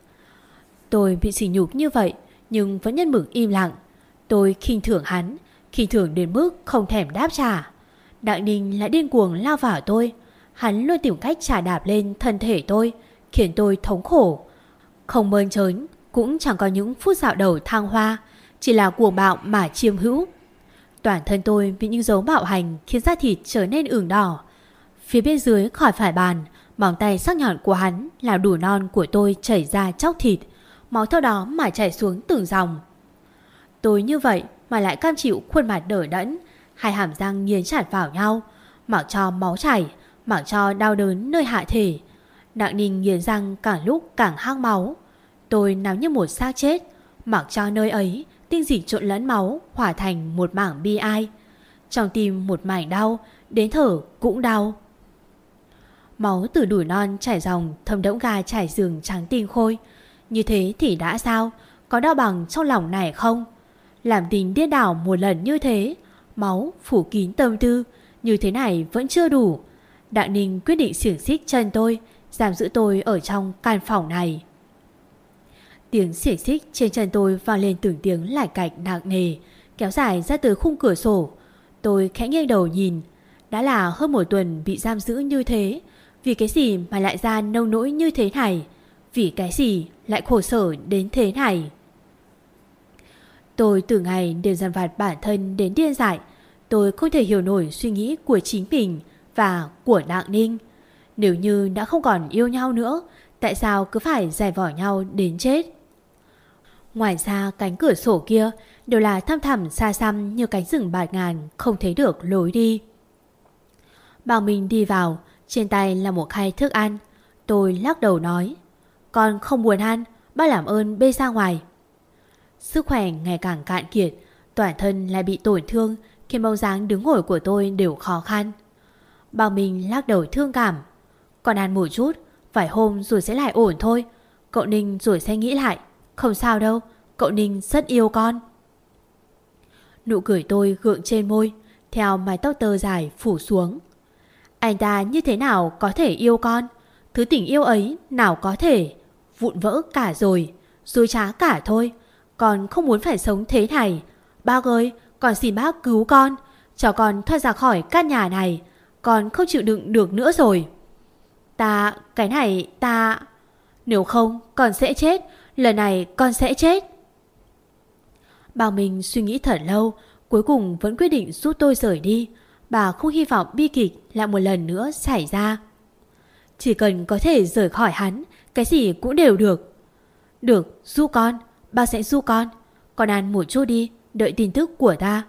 Tôi bị sỉ nhục như vậy, nhưng vẫn nhân mực im lặng. Tôi khinh thường hắn, khinh thường đến mức không thèm đáp trả. Đặng Ninh lại điên cuồng lao vào tôi. Hắn luôn tìm cách chà đạp lên thân thể tôi, khiến tôi thống khổ. Không mơn trớn, cũng chẳng có những phút dạo đầu thăng hoa, chỉ là cuồng bạo mà chiếm hữu. Toàn thân tôi bị những dấu bạo hành khiến da thịt trở nên ửng đỏ. Phía bên dưới khỏi phải bàn, móng tay sắc nhọn của hắn làm đủ non của tôi chảy ra chóc thịt, máu theo đó mà chảy xuống từng dòng. Tôi như vậy mà lại cam chịu khuôn mặt đờ đẫn, hai hàm răng nghiến chặt vào nhau. mặc cho máu chảy, mặc cho đau đớn nơi hạ thể. Đặng Ninh nghiến răng càng lúc càng hăng máu. Tôi nằm như một xác chết, mặc cho nơi ấy tinh dịch trộn lẫn máu hòa thành một mảng bi ai. Trong tim một mảnh đau, đến thở cũng đau. Máu từ đùi non chảy dòng thấm đẫm ga trải giường trắng tinh khôi. Như thế thì đã sao? Có đau bằng trong lòng này không? Làm tình điên đảo một lần như thế, máu phủ kín tâm tư, như thế này vẫn chưa đủ. Đặng Ninh quyết định xiềng xích chân tôi, giam giữ tôi ở trong căn phòng này. Tiếng xiềng xích trên chân tôi vang lên từng tiếng lạch cạch nặng nề, kéo dài ra từ khung cửa sổ. Tôi khẽ nghiêng đầu nhìn. Đã là hơn một tuần bị giam giữ như thế, vì cái gì mà lại ra nông nỗi như thế này? Vì cái gì lại khổ sở đến thế này? Tôi từ ngày đều dằn vặt bản thân đến điên dại. Tôi không thể hiểu nổi suy nghĩ của chính mình và của Đặng Ninh. Nếu như đã không còn yêu nhau nữa, tại sao cứ phải giày vò nhau đến chết? Ngoài ra cánh cửa sổ kia đều là thăm thẳm xa xăm như cánh rừng bạt ngàn, không thấy được lối đi. Bảo Minh đi vào, trên tay là một khay thức ăn. Tôi lắc đầu nói: Con không buồn ăn, bác làm ơn bê ra ngoài. Sức khỏe ngày càng cạn kiệt, toàn thân lại bị tổn thương, khiến bóng dáng đứng ngồi của tôi đều khó khăn. Bảo Minh lắc đầu thương cảm: Con ăn một chút, vài hôm rồi sẽ lại ổn thôi. Cậu Ninh rồi sẽ nghĩ lại. Không sao đâu, cậu Ninh rất yêu con. Nụ cười tôi gượng trên môi, theo mái tóc tơ dài phủ xuống. Anh ta như thế nào có thể yêu con? Thứ tình yêu ấy nào có thể vụn vỡ cả rồi, dối trá cả thôi. Con không muốn phải sống thế này. Bác ơi, con xin bác cứu con, cho con thoát ra khỏi căn nhà này. Con không chịu đựng được nữa rồi. Ta, cái này ta... Nếu không con sẽ chết. Lần này con sẽ chết. Bà mình suy nghĩ thật lâu, cuối cùng vẫn quyết định giúp tôi rời đi. Bà không hy vọng bi kịch lại một lần nữa xảy ra. Chỉ cần có thể rời khỏi hắn, cái gì cũng đều được. Được, giúp con, bác sẽ giúp con. Con ăn một chút đi, đợi tin tức của ta.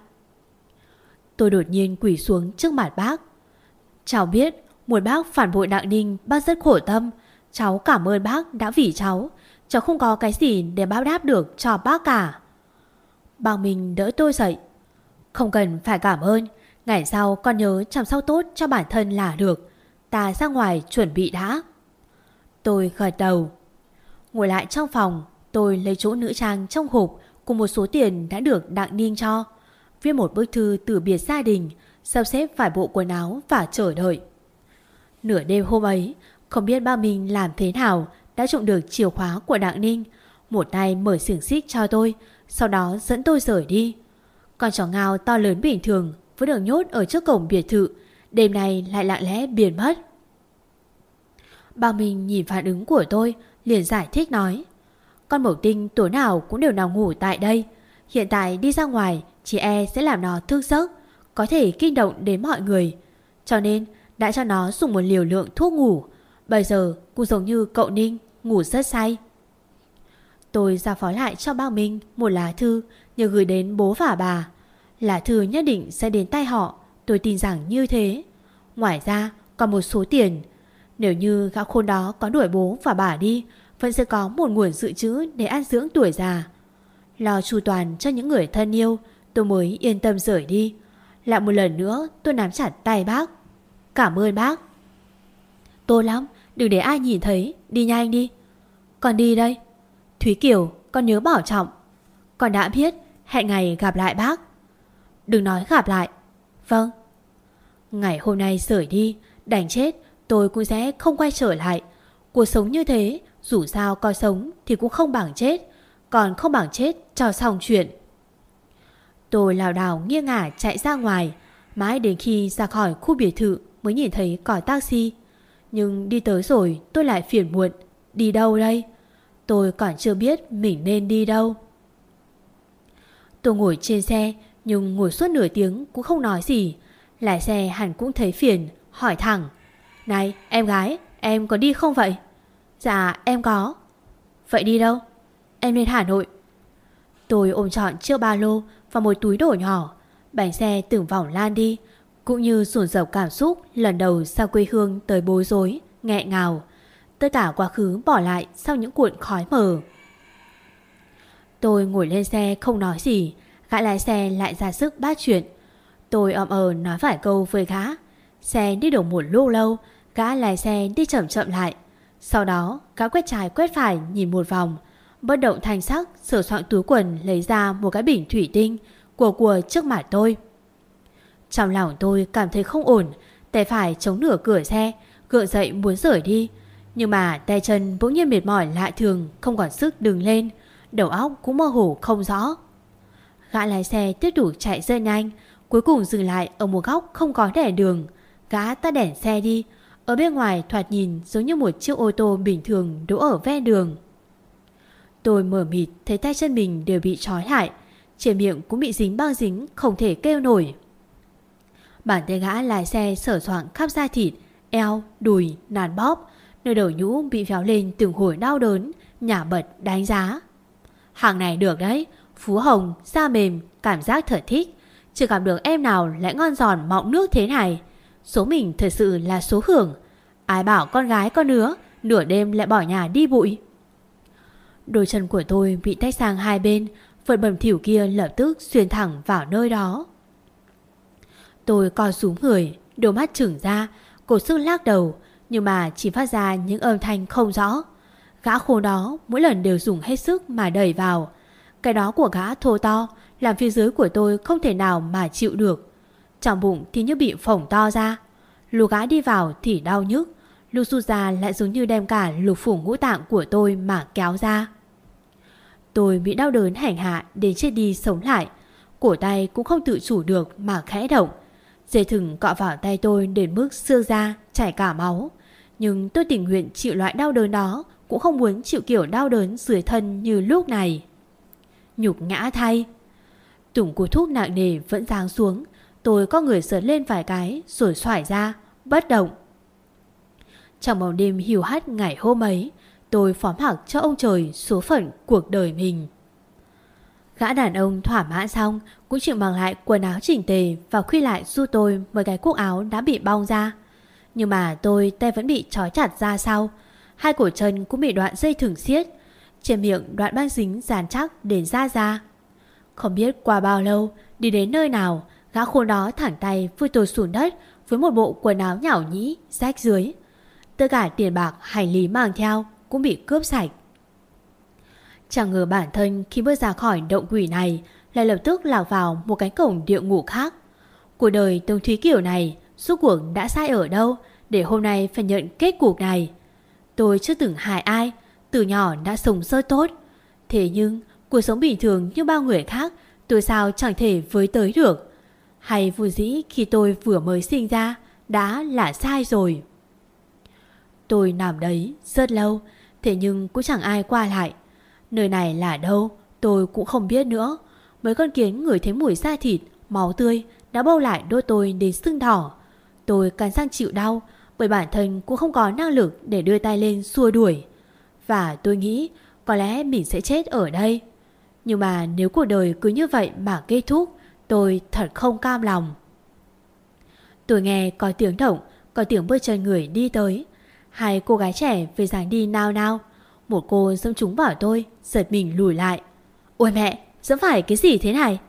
Tôi đột nhiên quỳ xuống trước mặt bác. Cháu biết muốn bác phản bội Đặng Ninh, bác rất khổ tâm. Cháu cảm ơn bác đã vì cháu. Cháu không có cái gì để báo đáp được cho bác cả. Bác mình đỡ tôi dậy. Không cần phải cảm ơn, ngày sau con nhớ chăm sóc tốt cho bản thân là được. Ta ra ngoài chuẩn bị đã. Tôi gật đầu. Ngồi lại trong phòng, tôi lấy chỗ nữ trang trong hộp cùng một số tiền đã được Đặng Ninh cho, viết một bức thư từ biệt gia đình, sắp xếp vài bộ quần áo và chờ đợi. Nửa đêm hôm ấy, không biết ba mình làm thế nào đã trộm được chìa khóa của Đặng Ninh. Một tay mở xiềng xích cho tôi, sau đó dẫn tôi rời đi. Con chó ngao to lớn bình thường vẫn được nhốt ở trước cổng biệt thự, đêm nay lại lặng lẽ biến mất. Ba mình nhìn phản ứng của tôi, liền giải thích nói: Con Mộc Tinh tối nào cũng đều nằm ngủ tại đây. Hiện tại đi ra ngoài chỉ e sẽ làm nó thức giấc, có thể kinh động đến mọi người. Cho nên đã cho nó dùng một liều lượng thuốc ngủ. Bây giờ cũng giống như cậu Ninh, ngủ rất say. Tôi giao phó lại cho ba mình một lá thư nhờ gửi đến bố và bà. Lá thư nhất định sẽ đến tay họ, tôi tin rằng như thế. Ngoài ra còn một số tiền. Nếu như gã khôn đó có đuổi bố và bà đi, vẫn sẽ có một nguồn dự trữ để an dưỡng tuổi già. Lo chu toàn cho những người thân yêu, tôi mới yên tâm rời đi. Lại một lần nữa tôi nắm chặt tay bác. Cảm ơn bác. Tốt lắm, đừng để ai nhìn thấy, đi nhanh đi. Con đi đây. Thúy Kiều, con nhớ bảo trọng. Con đã biết, hẹn ngày gặp lại bác. Đừng nói gặp lại. Vâng. Ngày hôm nay rời đi, đành chết tôi cũng sẽ không quay trở lại. Cuộc sống như thế, dù sao coi sống thì cũng không bằng chết, còn không bằng chết cho xong chuyện. Tôi lảo đảo nghiêng ngả chạy ra ngoài, mãi đến khi ra khỏi khu biệt thự mới nhìn thấy còi taxi. Nhưng đi tới rồi tôi lại phiền muộn. Đi đâu đây? Tôi còn chưa biết mình nên đi đâu. Tôi ngồi trên xe, nhưng ngồi suốt nửa tiếng cũng không nói gì. Lái xe hẳn cũng thấy phiền, hỏi thẳng: Này em gái, em có đi không vậy? Dạ em có. Vậy đi đâu? Em lên Hà Nội. Tôi ôm trọn chiếc ba lô và một túi đồ nhỏ. Bánh xe từng vòng lan đi. cũng như dồn dập cảm xúc lần đầu xa quê hương tới bối rối, nghẹn ngào. Tất cả quá khứ bỏ lại sau những cuộn khói mờ. Tôi ngồi lên xe không nói gì. Gã lái xe lại ra sức bát chuyện. Tôi ậm ờ nói vài câu với gã. Xe đi được một lúc lâu, gã lái xe đi chậm chậm lại. Sau đó gã quét trái quét phải nhìn một vòng, bất động thanh sắc sửa soạn túi quần lấy ra một cái bình thủy tinh của của trước mặt tôi. Trong lòng tôi cảm thấy không ổn, tay phải chống nửa cửa xe, gượng dậy muốn rời đi. Nhưng mà tay chân bỗng nhiên mệt mỏi lạ thường, không còn sức đứng lên, đầu óc cũng mơ hồ không rõ. Gã lái xe tiếp tục chạy rất nhanh, cuối cùng dừng lại ở một góc không có đèn đường. Gã tắt đèn xe đi. Ở bên ngoài thoạt nhìn giống như một chiếc ô tô bình thường đỗ ở ven đường. Tôi mờ mịt thấy tay chân mình đều bị trói lại, trên miệng cũng bị dính băng dính, không thể kêu nổi. Bàn tay gã lái xe sờ soạng khắp da thịt, eo, đùi, nàn bóp, nơi đầu nhũ bị véo lên từng hồi đau đớn, nhả bật đánh giá. Hàng này được đấy, phú hồng, da mềm, cảm giác thật thích. Chưa gặp được em nào lại ngon giòn mọng nước thế này. Số mình thật sự là số hưởng. Ai bảo con gái con nứa nửa đêm lại bỏ nhà đi bụi. Đôi chân của tôi bị tách sang hai bên, vật bầm thỉu kia lập tức xuyên thẳng vào nơi đó. Tôi co xuống người, đôi mắt trừng ra, cố sức lắc đầu, nhưng mà chỉ phát ra những âm thanh không rõ. Gã khô đó mỗi lần đều dùng hết sức mà đẩy vào. Cái đó của gã thô to, làm phía dưới của tôi không thể nào mà chịu được. Trong bụng thì như bị phỏng to ra. Lúc gã đi vào thì đau nhức, lúc rút ra lại giống như đem cả lục phủ ngũ tạng của tôi mà kéo ra. Tôi bị đau đớn hành hạ đến chết đi sống lại. Cổ tay cũng không tự chủ được mà khẽ động. Dây thừng cọ vào tay tôi đến mức xương da chảy cả máu. Nhưng tôi tình nguyện chịu loại đau đớn đó, cũng không muốn chịu kiểu đau đớn dưới thân như lúc này. Nhục nhã thay. Tủng cú thuốc nặng nề vẫn giáng xuống. Tôi có người sợt lên vài cái rồi xoải ra, bất động. Trong bóng đêm hiu hắt ngày hôm ấy, tôi phó mặc cho ông trời số phận cuộc đời mình. Gã đàn ông thỏa mãn xong cũng chịu mang lại quần áo chỉnh tề và khuy lại giúp tôi mấy cái cúc áo đã bị bong ra. Nhưng mà tôi tay vẫn bị trói chặt ra sau. Hai cổ chân cũng bị đoạn dây thừng siết. Trên miệng đoạn băng dính dàn chắc đến da da. Không biết qua bao lâu, đi đến nơi nào, gã khốn đó thẳng tay vùi tôi xuống đất với một bộ quần áo nhão nhĩ, rách dưới. Tất cả tiền bạc, hành lý mang theo cũng bị cướp sạch. Chẳng ngờ bản thân khi bước ra khỏi động quỷ này lại lập tức lạc vào một cái cổng địa ngục khác. Cuộc đời Tống Thúy Kiều này suốt cuộc đã sai ở đâu để hôm nay phải nhận kết cục này. Tôi chưa từng hại ai, từ nhỏ đã sống rất tốt. Thế nhưng cuộc sống bình thường như bao người khác, tôi sao chẳng thể với tới được. Hay vô dĩ khi tôi vừa mới sinh ra đã là sai rồi. Tôi nằm đấy rất lâu, thế nhưng cũng chẳng ai qua lại. Nơi này là đâu tôi cũng không biết nữa. Mấy con kiến ngửi thấy mùi da thịt, máu tươi đã bâu lại đôi tôi đến sưng đỏ. Tôi cắn răng chịu đau, bởi bản thân cũng không có năng lực để đưa tay lên xua đuổi. Và tôi nghĩ có lẽ mình sẽ chết ở đây. Nhưng mà nếu cuộc đời cứ như vậy mà kết thúc, tôi thật không cam lòng. Tôi nghe có tiếng động, có tiếng bước chân người đi tới. Hai cô gái trẻ về dáng đi nao nao. Một cô dẫm trúng vào tôi, giật mình lùi lại. Ôi mẹ, dẫm phải cái gì thế này?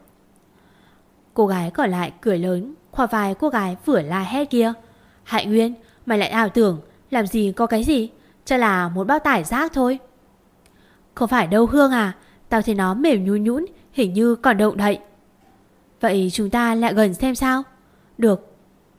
Cô gái còn lại cười lớn, khoa vai cô gái vừa la hét kia. Hạnh Nguyên, mày lại ảo tưởng, làm gì có cái gì, chắc là một bao tải rác thôi. Không phải đâu Hương à, tao thấy nó mềm nhún nhũn, hình như còn động đậy. Vậy chúng ta lại gần xem sao? Được.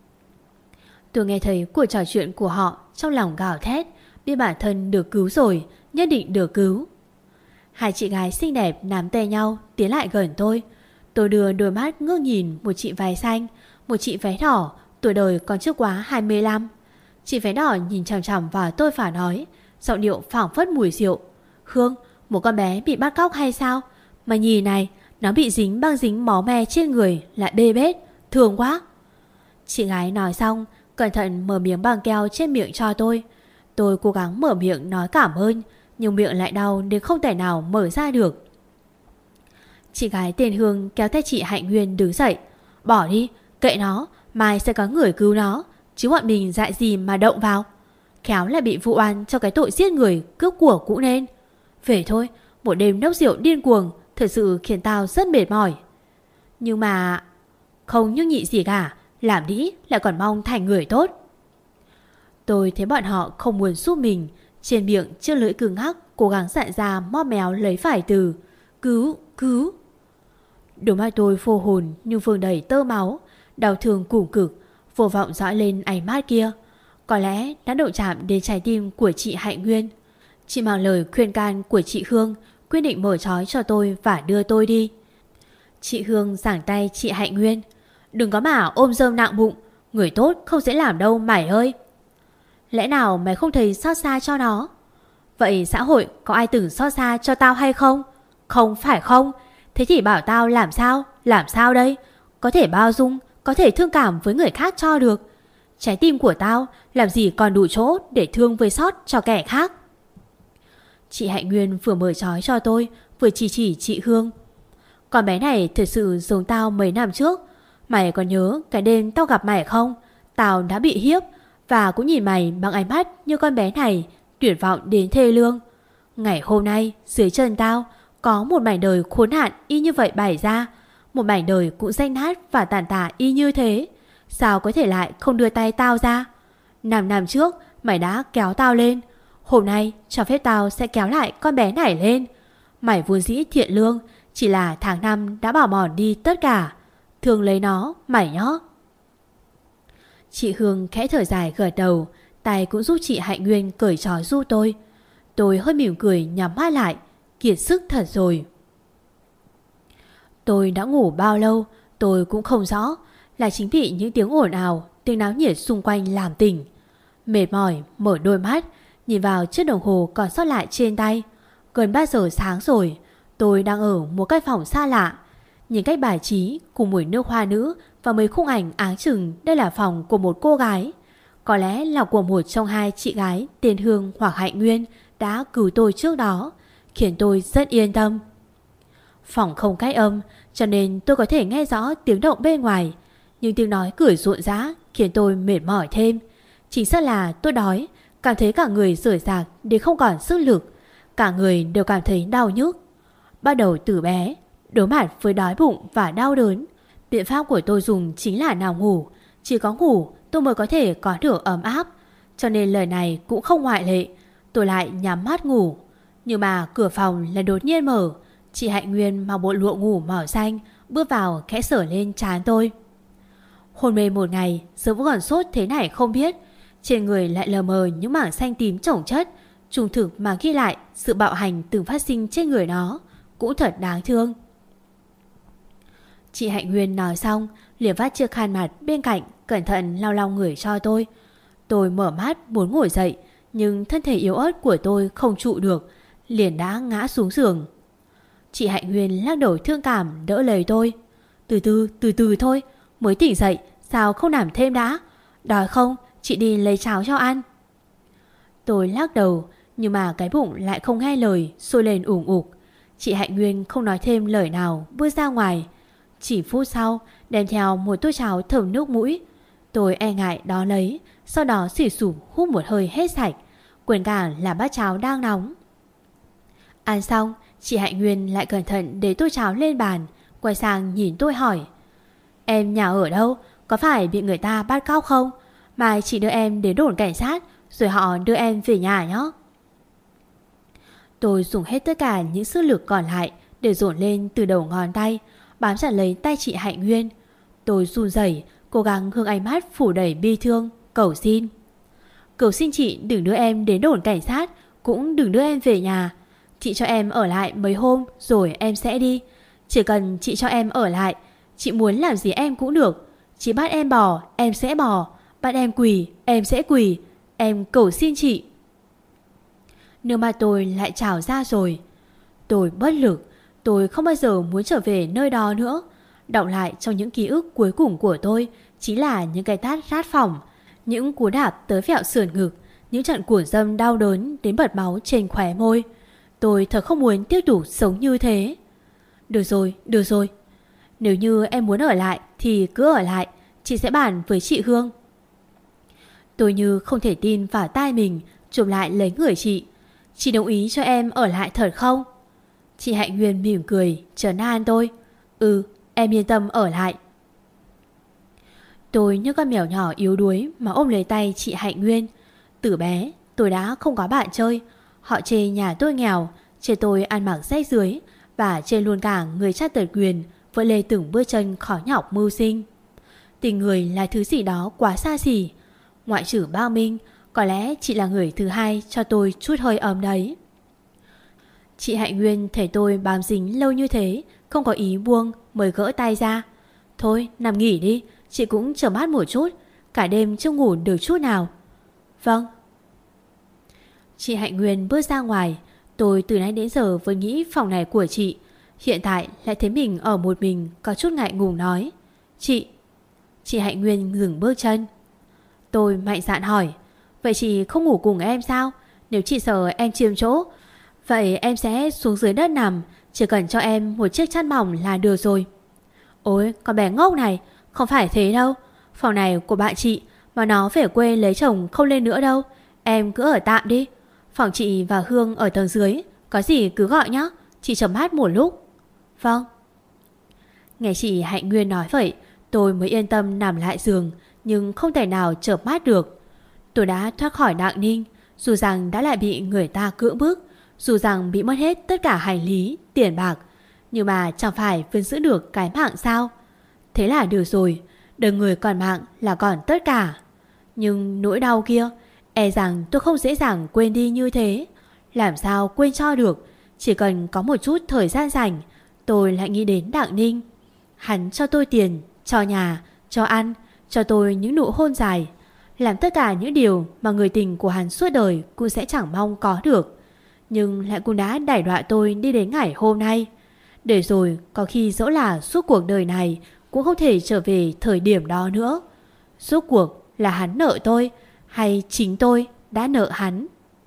Tôi nghe thấy cuộc trò chuyện của họ, trong lòng gào thét, biết bản thân được cứu rồi, nhất định được cứu. Hai chị gái xinh đẹp nắm tay nhau tiến lại gần tôi. Tôi đưa đôi mắt ngước nhìn một chị váy xanh, một chị váy đỏ, tuổi đời còn chưa quá hai mươi lăm. Chị váy đỏ nhìn chằm chằm vào tôi và nói, giọng điệu phảng phất mùi rượu. Hương, một con bé bị bắt cóc hay sao? Mà nhìn này, nó bị dính băng dính máu me trên người, lại bê bết, thương quá. Chị gái nói xong, cẩn thận mở miếng băng keo trên miệng cho tôi. Tôi cố gắng mở miệng nói cảm ơn, nhưng miệng lại đau đến không thể nào mở ra được. Chị gái tên Hương kéo tay chị Hạnh Nguyên đứng dậy. Bỏ đi, kệ nó, Mai sẽ có người cứu nó, chứ bọn mình dại gì mà động vào. Khéo lại bị vụ oan cho cái tội giết người, cướp của cũng nên. Về thôi, một đêm nốc rượu điên cuồng thật sự khiến tao rất mệt mỏi. Nhưng mà... Không nhúc nhị gì cả, làm đi lại còn mong thành người tốt. Tôi thấy bọn họ không muốn giúp mình, trên miệng chiếc lưỡi cứng ngắc cố gắng dặn ra móp méo lấy phải từ cứu, cứu. Đôi mắt tôi vô hồn như vương đầy tơ máu, đau thương cùng cực, vô vọng dõi lên ánh mắt kia. Có lẽ đã động chạm đến trái tim của chị Hạnh Nguyên. Chị mang lời khuyên can của chị Hương, quyết định mở trói cho tôi và đưa tôi đi. Chị Hương giảng tay chị Hạnh Nguyên: đừng có mà ôm rơm nặng bụng, người tốt không dễ làm đâu mày ơi. Lẽ nào mày không thấy xót xa cho nó? Vậy xã hội có ai từng xót xa cho tao hay không? Không phải không? Thế thì bảo tao làm sao? Làm sao đây? Có thể bao dung, có thể thương cảm với người khác cho được. Trái tim của tao làm gì còn đủ chỗ để thương với xót cho kẻ khác. Chị Hạnh Nguyên vừa mở trói cho tôi, vừa chỉ chỉ chị Hương: con bé này thật sự giống tao mấy năm trước. Mày còn nhớ cái đêm tao gặp mày không? Tao đã bị hiếp, và cũng nhìn mày bằng ánh mắt như con bé này, tuyệt vọng đến thê lương. Ngày hôm nay dưới chân tao có một mảnh đời khốn nạn y như vậy bày ra, một mảnh đời cũng rách nát và tàn tạ y như thế. Sao có thể lại không đưa tay tao ra? Năm năm trước mày đã kéo tao lên, hôm nay cho phép tao sẽ kéo lại con bé này lên. Mày vốn dĩ thiện lương, chỉ là tháng năm đã bỏ mòn đi tất cả. Thương lấy nó mày nhó. Chị Hương khẽ thở dài gật đầu, tay cũng giúp chị Hạnh Nguyên cởi trói giúp tôi. Tôi hơi mỉm cười nhắm mắt lại, kiệt sức thật rồi. Tôi đã ngủ bao lâu tôi cũng không rõ, là chính bị những tiếng ồn ào, tiếng náo nhiệt xung quanh làm tỉnh. Mệt mỏi mở đôi mắt, nhìn vào chiếc đồng hồ còn sót lại trên tay. Gần ba giờ sáng rồi, tôi đang ở một căn phòng xa lạ. Nhìn cách bài trí cùng mùi nước hoa nữ và mấy khung ảnh áng chừng đây là phòng của một cô gái. Có lẽ là của một trong hai chị gái tên Hương hoặc Hạnh Nguyên đã cứu tôi trước đó, khiến tôi rất yên tâm. Phòng không cách âm, cho nên tôi có thể nghe rõ tiếng động bên ngoài, nhưng tiếng nói cười rộn rã khiến tôi mệt mỏi thêm. Chính xác là tôi đói, cảm thấy cả người rời rạc đến không còn sức lực, cả người đều cảm thấy đau nhức. Bắt đầu từ bé, đối mặt với đói bụng và đau đớn, biện pháp của tôi dùng chính là nào ngủ. Chỉ có ngủ tôi mới có thể có được ấm áp, cho nên lời này cũng không ngoại lệ. Tôi lại nhắm mắt ngủ. Nhưng mà cửa phòng lại đột nhiên mở. Chị Hạnh Nguyên mặc bộ lụa ngủ màu xanh bước vào khẽ sờ lên trán tôi. Hôn mê một ngày, giờ vẫn còn sốt thế này không biết. Trên người lại lờ mờ những mảng xanh tím chồng chất, trùng thực mà ghi lại sự bạo hành từng phát sinh trên người nó. Cũng thật đáng thương. Chị Hạnh Nguyên nói xong, liền vắt chiếc khăn mặt bên cạnh, cẩn thận lau lau người cho tôi. Tôi mở mắt muốn ngồi dậy, nhưng thân thể yếu ớt của tôi không trụ được, liền đã ngã xuống giường. Chị Hạnh Nguyên lắc đầu thương cảm đỡ lời tôi: Từ từ, từ từ thôi, mới tỉnh dậy, sao không làm thêm đã? Đói không? Chị đi lấy cháo cho ăn. Tôi lắc đầu, nhưng mà cái bụng lại không nghe lời, sôi lên ủng ục. Chị Hạnh Nguyên không nói thêm lời nào, bước ra ngoài. Chỉ phút sau, đem theo một tô cháo thơm nước mũi. Tôi e ngại đó lấy, sau đó xỉ sụp hút một hơi hết sạch, quên cả là bát cháo đang nóng. Ăn xong, chị Hạnh Nguyên lại cẩn thận để tô cháo lên bàn, quay sang nhìn tôi hỏi: Em nhà ở đâu? Có phải bị người ta bắt cóc không? Mai chị đưa em đến đồn cảnh sát, rồi họ đưa em về nhà nhé. Tôi dùng hết tất cả những sức lực còn lại để dồn lên từ đầu ngón tay, bám chặt lấy tay chị Hạnh Nguyên. Tôi run rẩy, cố gắng hướng ánh mắt phủ đầy bi thương, cầu xin. Cầu xin chị đừng đưa em đến đồn cảnh sát, cũng đừng đưa em về nhà. Chị cho em ở lại mấy hôm rồi em sẽ đi. Chỉ cần chị cho em ở lại, chị muốn làm gì em cũng được. Chị bắt em bò, em sẽ bò. Bắt em quỳ, em sẽ quỳ. Em cầu xin chị. Nước mắt tôi lại trào ra rồi. Tôi bất lực. Tôi không bao giờ muốn trở về nơi đó nữa. Đọng lại trong những ký ức cuối cùng của tôi chính là những cái tát rát phỏng, những cú đạp tới vẹo sườn ngực, những trận cuồng dâm đau đớn đến bật máu trên khóe môi. Tôi thật không muốn tiếp tục sống như thế. Được rồi, được rồi. Nếu như em muốn ở lại thì cứ ở lại. Chỉ chị sẽ bàn với chị Hương. Tôi như không thể tin vào tai mình, chụp lại lấy người chị. Chị đồng ý cho em ở lại thật không? Chị Hạnh Nguyên mỉm cười trấn an tôi. Ừ, em yên tâm ở lại. Tôi như con mèo nhỏ yếu đuối mà ôm lấy tay chị Hạnh Nguyên. Từ bé tôi đã không có bạn chơi. Họ chê nhà tôi nghèo, chê tôi ăn mặc rách rưới, và chê luôn cả người cha tật quyền vỡ lê từng bước chân khó nhọc mưu sinh. Tình người là thứ gì đó quá xa xỉ. Ngoại trừ Bao Minh, có lẽ chị là người thứ hai cho tôi chút hơi ấm đấy. Chị Hạnh Nguyên thấy tôi bám dính lâu như thế, không có ý buông, mới gỡ tay ra. Thôi nằm nghỉ đi, chị cũng chợp mắt một chút, cả đêm chưa ngủ được chút nào. Vâng. Chị Hạnh Nguyên bước ra ngoài. Tôi từ nãy đến giờ vẫn nghĩ phòng này của chị, hiện tại lại thấy mình ở một mình, có chút ngại ngùng nói. Chị Chị Hạnh Nguyên dừng bước chân. Tôi mạnh dạn hỏi, vậy chị không ngủ cùng em sao? Nếu chị sợ em chiếm chỗ, vậy em sẽ xuống dưới đất nằm, chỉ cần cho em một chiếc chăn mỏng là được rồi. Ôi con bé ngốc này, không phải thế đâu. Phòng này của bạn chị, mà nó về quê lấy chồng không lên nữa đâu. Em cứ ở tạm đi. Phòng chị và Hương ở tầng dưới, có gì cứ gọi nhé, chị chấm hát một lúc. Vâng. Nghe chị Hạnh Nguyên nói vậy, tôi mới yên tâm nằm lại giường, nhưng không thể nào chợp mắt được. Tôi đã thoát khỏi Đặng Ninh, dù rằng đã lại bị người ta cưỡng bức, dù rằng bị mất hết tất cả hành lý, tiền bạc, nhưng mà chẳng phải vẫn giữ được cái mạng sao? Thế là được rồi, đời người còn mạng là còn tất cả. Nhưng nỗi đau kia, e rằng tôi không dễ dàng quên đi như thế. Làm sao quên cho được? Chỉ cần có một chút thời gian rảnh, tôi lại nghĩ đến Đặng Ninh. Hắn cho tôi tiền, cho nhà, cho ăn, cho tôi những nụ hôn dài, làm tất cả những điều mà người tình của hắn suốt đời cũng sẽ chẳng mong có được. Nhưng lại cũng đã đẩy đọa tôi đi đến ngày hôm nay. Để rồi có khi dẫu là suốt cuộc đời này cũng không thể trở về thời điểm đó nữa. Suốt cuộc là hắn nợ tôi, hay chính tôi đã nợ hắn?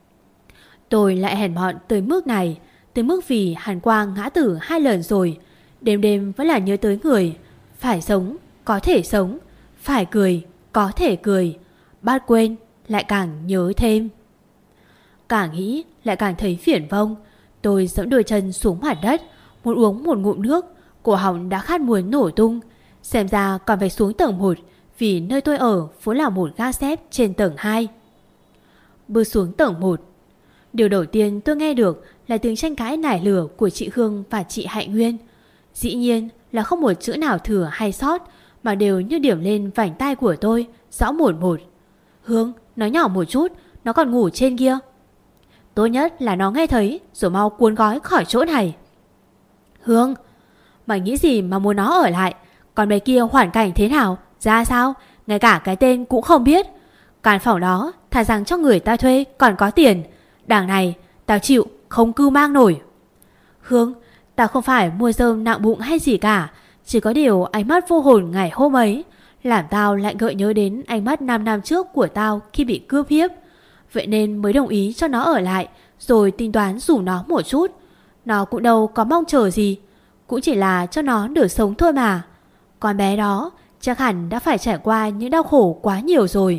Tôi lại hèn mọn tới mức này, tới mức vì hắn qua ngã tử hai lần rồi, đêm đêm vẫn là nhớ tới người. Phải sống, có thể sống. Phải cười, có thể cười. Bắt quên, lại càng nhớ thêm. Càng nghĩ, lại càng thấy phiền vông. Tôi giẫm đôi chân xuống mặt đất, muốn uống một ngụm nước. Cổ họng đã khát muốn nổ tung. Xem ra còn phải xuống tầng một, vì nơi tôi ở vốn là một ga xếp trên tầng hai. Bước xuống tầng một, điều đầu tiên tôi nghe được là tiếng tranh cãi nảy lửa của chị Hương và chị Hạnh Nguyên. Dĩ nhiên là không một chữ nào thừa hay sót, mà đều như điểm lên vành tai của tôi, rõ một một. Hương, nói nhỏ một chút, nó còn ngủ trên kia. Tốt nhất là nó nghe thấy rồi mau cuốn gói khỏi chỗ này. Hương, mày nghĩ gì mà muốn nó ở lại? Còn bé kia hoàn cảnh thế nào, ra sao, ngay cả cái tên cũng không biết. Căn phòng đó thà rằng cho người ta thuê còn có tiền. Đằng này tao chịu không cưu mang nổi. Hương, tao không phải mua rơm nặng bụng hay gì cả, chỉ có điều ánh mắt vô hồn ngày hôm ấy làm tao lại gợi nhớ đến ánh mắt năm năm trước của tao khi bị cướp hiếp. Vậy nên mới đồng ý cho nó ở lại, rồi tính toán rủ nó một chút. Nó cũng đâu có mong chờ gì, cũng chỉ là cho nó được sống thôi mà. Con bé đó chắc hẳn đã phải trải qua những đau khổ quá nhiều rồi.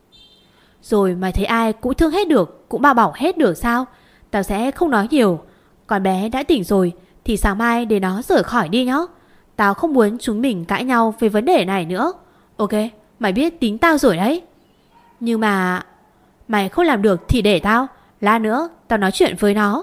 Rồi mày thấy ai cũng thương hết được, cũng bao bọc hết được sao? Tao sẽ không nói nhiều. Con bé đã tỉnh rồi thì sáng mai để nó rời khỏi đi nhá. Tao không muốn chúng mình cãi nhau về vấn đề này nữa. Ok, mày biết tính tao rồi đấy. Nhưng mà mày không làm được thì để tao, lát nữa tao nói chuyện với nó.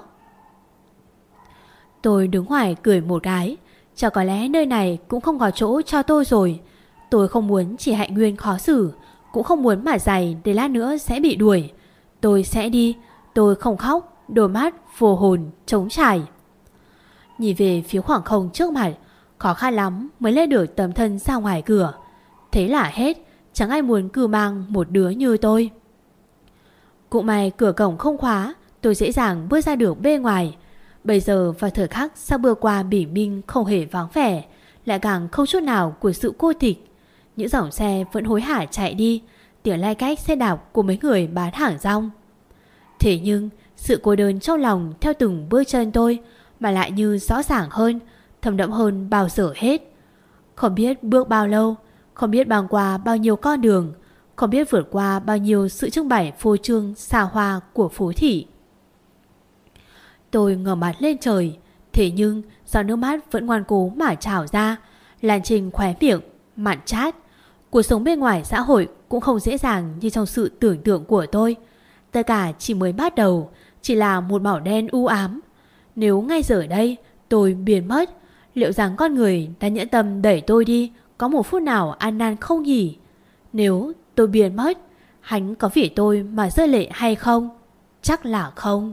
Tôi đứng ngoài cười một cái. Chắc có lẽ nơi này cũng không có chỗ cho tôi rồi. Tôi không muốn chị Hạnh Nguyên khó xử, cũng không muốn mà giày để lát nữa sẽ bị đuổi. Tôi sẽ đi. Tôi không khóc, đôi mắt vô hồn trống trải. Nhìn về phía khoảng không trước mặt, khó khăn lắm mới lên được tấm thân ra ngoài cửa. Thế là hết, chẳng ai muốn cưu mang một đứa như tôi. Cũng may cửa cổng không khóa, tôi dễ dàng bước ra được bên ngoài. Bây giờ vào thời khắc sau bữa qua bình minh không hề vắng vẻ, lại càng không chút nào của sự cô tịch. Những dòng xe vẫn hối hả chạy đi, tiếng lai cách xe đạp của mấy người bán hàng rong. Thế nhưng sự cô đơn trong lòng theo từng bước chân tôi mà lại như rõ ràng hơn, thầm đậm hơn bao giờ hết. Không biết bước bao lâu, Không biết băng qua bao nhiêu con đường, không biết vượt qua bao nhiêu sự trưng bày phô trương xa hoa của phố thị. Tôi ngửa mặt lên trời, thế nhưng giọt nước mắt vẫn ngoan cố mà trào ra, lan trình khóe miệng, mặn chát. Cuộc sống bên ngoài xã hội cũng không dễ dàng như trong sự tưởng tượng của tôi. Tất cả chỉ mới bắt đầu, chỉ là một màu đen u ám. Nếu ngay giờ đây tôi biến mất, liệu rằng con người đã nhẫn tâm đẩy tôi đi có một phút nào an nan không nhỉ? Nếu tôi biến mất, hắn có vì tôi mà rơi lệ hay không? Chắc là không.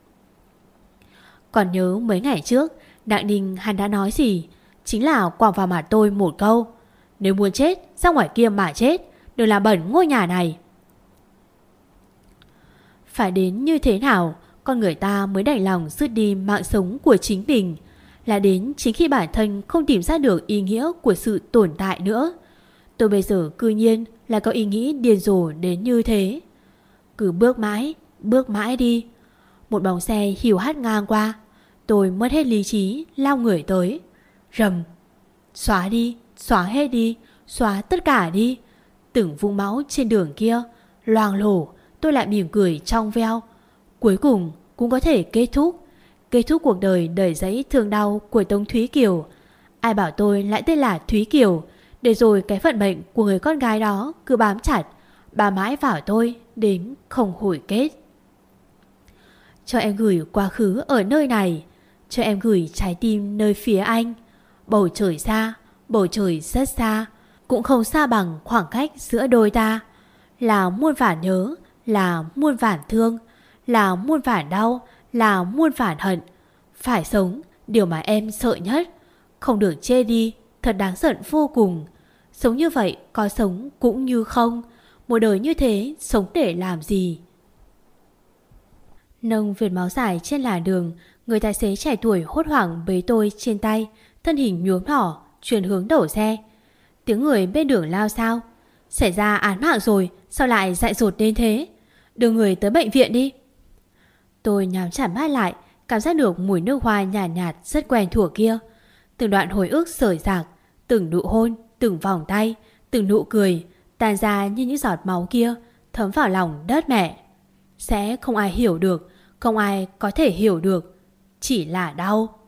Còn nhớ mấy ngày trước Đặng Đình hắn đã nói gì? Chính là quẳng vào mặt tôi một câu: nếu muốn chết, ra ngoài kia mà chết, đừng làm bẩn ngôi nhà này. Phải đến như thế nào con người ta mới đành lòng dứt đi mạng sống của chính mình? Là đến chính khi bản thân không tìm ra được ý nghĩa của sự tồn tại nữa. Tôi bây giờ cư nhiên là có ý nghĩ điên rồ đến như thế. Cứ bước mãi, bước mãi đi. Một bóng xe hiu hắt ngang qua. Tôi mất hết lý trí, lao người tới. Rầm. Xóa đi, xóa hết đi, xóa tất cả đi. Từng vũng máu trên đường kia loang lổ, tôi lại mỉm cười trong veo. Cuối cùng cũng có thể kết thúc. Kết thúc cuộc đời đầy dẫy thương đau của Tống Thúy Kiều. Ai bảo tôi lại tên là Thúy Kiều, để rồi cái phận mệnh của người con gái đó cứ bám chặt, bám mãi vào tôi đến không hồi kết. Cho em gửi quá khứ ở nơi này, cho em gửi trái tim nơi phía anh. Bầu trời xa, bầu trời rất xa, cũng không xa bằng khoảng cách giữa đôi ta. Là muôn vàn nhớ, là muôn vàn thương, là muôn vàn đau, là muôn vàn hận. Phải sống, điều mà em sợ nhất. Không được chê đi, thật đáng giận vô cùng. Sống như vậy có sống cũng như không. Một đời như thế sống để làm gì? Nông vệt máu dài trên làn đường, người tài xế trẻ tuổi hốt hoảng bế tôi trên tay, thân hình nhuốm đỏ, chuyển hướng đổ xe. Tiếng người bên đường lao sao? Xảy ra án mạng rồi, sao lại dại dột đến thế? Đưa người tới bệnh viện đi. Tôi nhắm chặt mắt lại, cảm giác được mùi nước hoa nhàn nhạt, nhạt rất quen thuộc kia. Từng đoạn hồi ức rời rạc, từng nụ hôn, từng vòng tay, từng nụ cười tan ra như những giọt máu kia thấm vào lòng đất mẹ. Sẽ không ai hiểu được, không ai có thể hiểu được, chỉ là đau.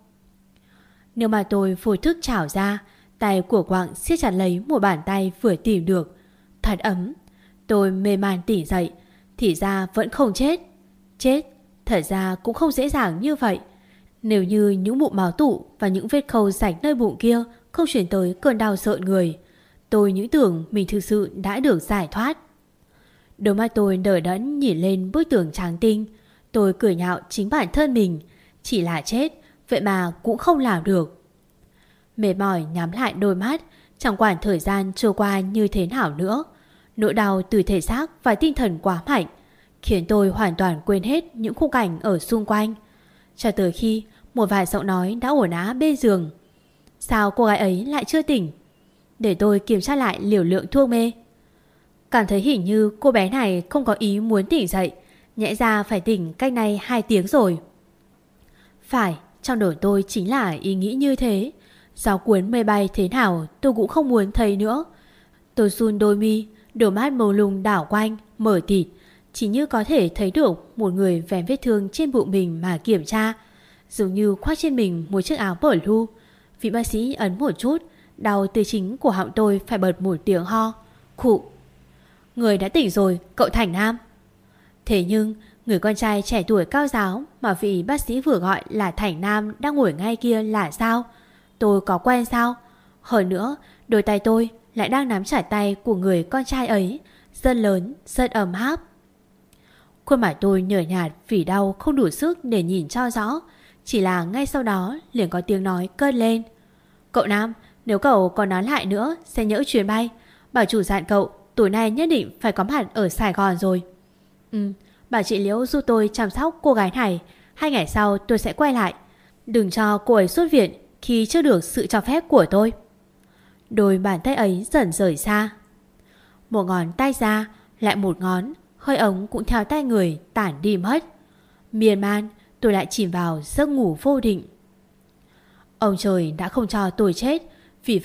Nếu mà tôi vô thức trào ra, tay của Quạng siết chặt lấy một bàn tay vừa tìm được. Thật ấm. Tôi mê man tỉnh dậy, thì ra vẫn không chết. Chết thật ra cũng không dễ dàng như vậy. Nếu như những mụn máu tụ và những vết khâu rạch nơi bụng kia không chuyển tới cơn đau rợn người, tôi những tưởng mình thực sự đã được giải thoát. Đôi mắt tôi đờ đẫn nhìn lên bức tường trắng tinh. Tôi cười nhạo chính bản thân mình. Chỉ là chết, vậy mà cũng không làm được. Mệt mỏi nhắm lại đôi mắt, chẳng quản thời gian trôi qua như thế nào nữa. Nỗi đau từ thể xác và tinh thần quá mạnh, khiến tôi hoàn toàn quên hết những khung cảnh ở xung quanh. Cho tới khi một vài giọng nói đã ồn ào bên giường. Sao cô gái ấy lại chưa tỉnh? Để tôi kiểm tra lại liều lượng thuốc mê. Cảm thấy hình như cô bé này không có ý muốn tỉnh dậy, nhẽ ra phải tỉnh cách này hai tiếng rồi. Phải, trong đầu tôi chính là ý nghĩ như thế. Giáo cuốn mây bay thế nào tôi cũng không muốn thấy nữa. Tôi run đôi mi, đôi mắt màu lung đảo quanh, mở tịt, chỉ như có thể thấy được một người vén vết thương trên bụng mình mà kiểm tra. Dường như khoác trên mình một chiếc áo bờ lu. Vị bác sĩ ấn một chút, đau từ chính của họng tôi phải bật một tiếng ho. Khụ. Người đã tỉnh rồi, cậu Thành Nam. Thế nhưng người con trai trẻ tuổi cao giáo mà vị bác sĩ vừa gọi là Thành Nam đang ngồi ngay kia là sao? Tôi có quen sao? Hơn nữa, đôi tay tôi lại đang nắm chặt tay của người con trai ấy, rất lớn, rất ấm áp. Khuôn mặt tôi nhợt nhạt vì đau không đủ sức để nhìn cho rõ. Chỉ là ngay sau đó liền có tiếng nói cất lên. Cậu Nam, nếu cậu còn nói lại nữa sẽ nhỡ chuyến bay. Bảo chủ dặn cậu tối nay nhất định phải có mặt ở Sài Gòn rồi. Ừ, bảo chị Liễu giúp tôi chăm sóc cô gái này. Hai ngày sau tôi sẽ quay lại. Đừng cho cô ấy xuất viện khi chưa được sự cho phép của tôi. Đôi bàn tay ấy dần rời xa. Một ngón tay ra, lại một ngón, hơi ống cũng theo tay người tản đi mất. Miên man, tôi lại chìm vào giấc ngủ vô định. Ông trời đã không cho tôi chết, vì vậy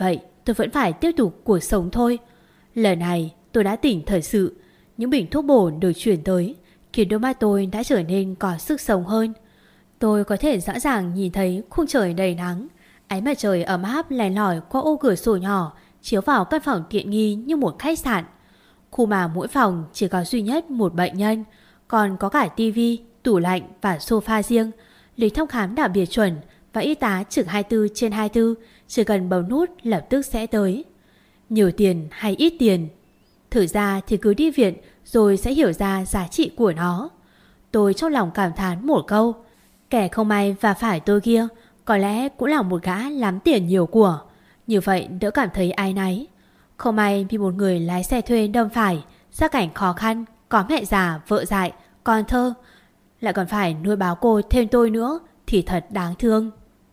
tôi vẫn phải tiếp tục cuộc sống thôi. Lần này tôi đã tỉnh thật sự. Những bình thuốc bổ được chuyển tới khiến đôi mắt tôi đã trở nên có sức sống hơn. Tôi có thể rõ ràng nhìn thấy khung trời đầy nắng. Ánh mặt trời ấm áp len lỏi qua ô cửa sổ nhỏ chiếu vào căn phòng tiện nghi như một khách sạn. Khu mà mỗi phòng chỉ có duy nhất một bệnh nhân, còn có cả tivi, tủ lạnh và sofa riêng. Lịch thăm khám đặc biệt chuẩn và y tá trực hai mươi bốn trên hai mươi bốn, chỉ cần bấm nút lập tức sẽ tới. Nhiều tiền hay ít tiền, thử ra thì cứ đi viện rồi sẽ hiểu ra giá trị của nó. Tôi trong lòng cảm thán một câu, kẻ không may và phải tôi kia có lẽ cũng là một gã lắm tiền nhiều của. Như vậy đỡ cảm thấy áy náy. Không may bị một người lái xe thuê đâm phải, gia cảnh khó khăn, có mẹ già, vợ dại, con thơ, lại còn phải nuôi báo cô thêm tôi nữa thì thật đáng thương.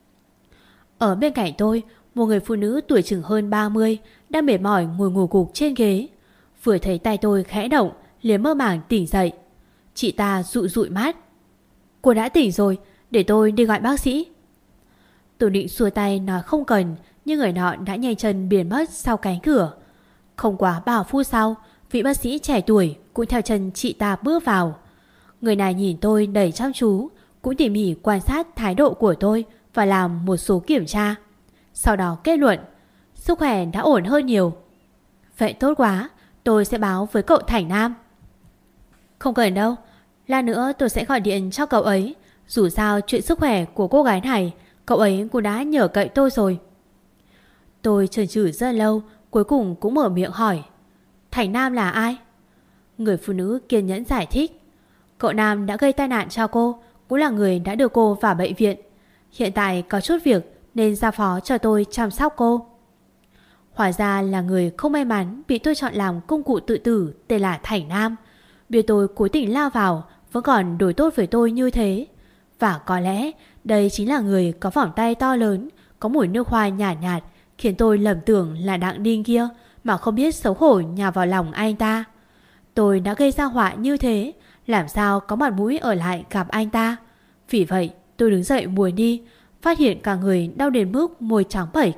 Ở bên cạnh tôi, một người phụ nữ tuổi chừng hơn ba mươi đang mệt mỏi ngồi ngủ gục trên ghế. Vừa thấy tay tôi khẽ động, liền mơ màng tỉnh dậy. Chị ta dụi dụi mắt. Cô đã tỉnh rồi, để tôi đi gọi bác sĩ. Tôi định xua tay nói không cần, nhưng người nọ đã nhanh chân biến mất sau cánh cửa. Không quá ba phút sau, vị bác sĩ trẻ tuổi cũng theo chân chị ta bước vào. Người này nhìn tôi đầy chăm chú, cũng tỉ mỉ quan sát thái độ của tôi và làm một số kiểm tra. Sau đó kết luận sức khỏe đã ổn hơn nhiều. Vậy tốt quá, tôi sẽ báo với cậu Thành Nam. Không cần đâu, lát nữa tôi sẽ gọi điện cho cậu ấy. Dù sao chuyện sức khỏe của cô gái này cậu ấy cũng đã nhờ cậy tôi rồi. Tôi chần chừ rất lâu, cuối cùng cũng mở miệng hỏi, Thành Nam là ai? Người phụ nữ kiên nhẫn giải thích, cậu Nam đã gây tai nạn cho cô, cũng là người đã đưa cô vào bệnh viện. Hiện tại có chút việc nên giao phó cho tôi chăm sóc cô. Hóa ra là người không may mắn bị tôi chọn làm công cụ tự tử tên là Thành Nam. Biết tôi cố tình lao vào vẫn còn đối tốt với tôi như thế. Và có lẽ đây chính là người có vòng tay to lớn, có mùi nước hoa nhạt nhạt, khiến tôi lầm tưởng là Đặng Đinh kia mà không biết xấu hổ nhào vào lòng anh ta. Tôi đã gây ra họa như thế, làm sao có mặt mũi ở lại gặp anh ta. Vì vậy tôi đứng dậy muốn đi, phát hiện cả người đau đến mức môi trắng bệch.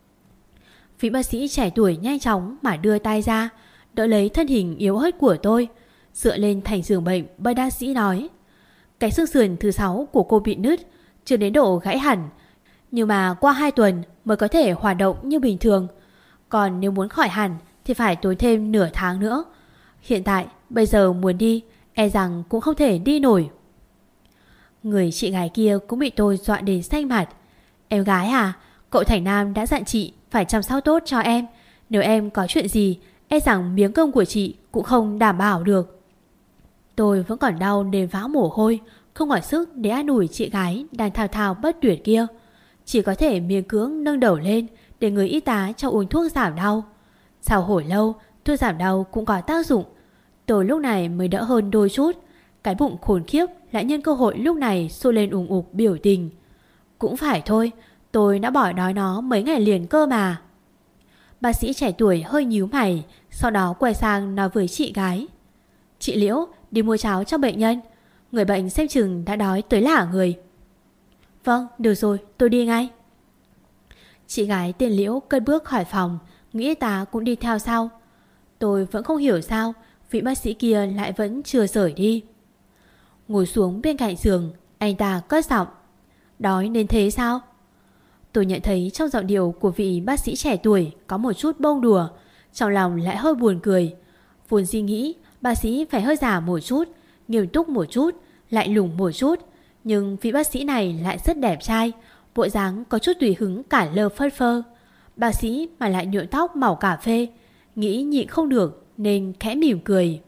Vị bác sĩ trẻ tuổi nhanh chóng mà đưa tay ra, đỡ lấy thân hình yếu ớt của tôi, dựa lên thành giường bệnh. Bác bác sĩ nói, cái xương sườn thứ sáu của cô bị nứt, chưa đến độ gãy hẳn, nhưng mà qua hai tuần mới có thể hoạt động như bình thường. Còn nếu muốn khỏi hẳn thì phải tốn thêm nửa tháng nữa. Hiện tại bây giờ muốn đi e rằng cũng không thể đi nổi. Người chị gái kia cũng bị tôi dọa đến xanh mặt. Em gái à, cậu Thành Nam đã dặn chị phải chăm sóc tốt cho em. Nếu em có chuyện gì, e rằng miếng cơm của chị cũng không đảm bảo được. Tôi vẫn còn đau đến vã mồ hôi, không có sức để an ủi chị gái đang thao thao bất tuyệt kia. Chỉ có thể miễn cưỡng nâng đầu lên để người y tá cho uống thuốc giảm đau. Sau hồi lâu, thuốc giảm đau cũng có tác dụng. Tôi lúc này mới đỡ hơn đôi chút. Cái bụng khốn khiếp lại nhân cơ hội lúc này sôi lên ủng ục biểu tình. Cũng phải thôi, tôi đã bỏ đói nó mấy ngày liền cơ mà. Bác sĩ trẻ tuổi hơi nhíu mày, sau đó quay sang nói với chị gái, chị Liễu, đi mua cháo cho bệnh nhân. Người bệnh xem chừng đã đói tới lả người. Vâng, được rồi, tôi đi ngay. Chị gái tên Liễu cất bước khỏi phòng, nghĩ ta cũng đi theo sau. Tôi vẫn không hiểu sao vị bác sĩ kia lại vẫn chưa rời đi. Ngồi xuống bên cạnh giường, anh ta cất giọng, đói nên thế sao? Tôi nhận thấy trong giọng điệu của vị bác sĩ trẻ tuổi có một chút bông đùa, trong lòng lại hơi buồn cười. Vốn dĩ nghĩ bác sĩ phải hơi già một chút, nghiêm túc một chút, lại lùng một chút, nhưng vị bác sĩ này lại rất đẹp trai, bộ dáng có chút tùy hứng cả lơ phất phơ. Bác sĩ mà lại nhuộm tóc màu cà phê, nghĩ nhịn không được nên khẽ mỉm cười.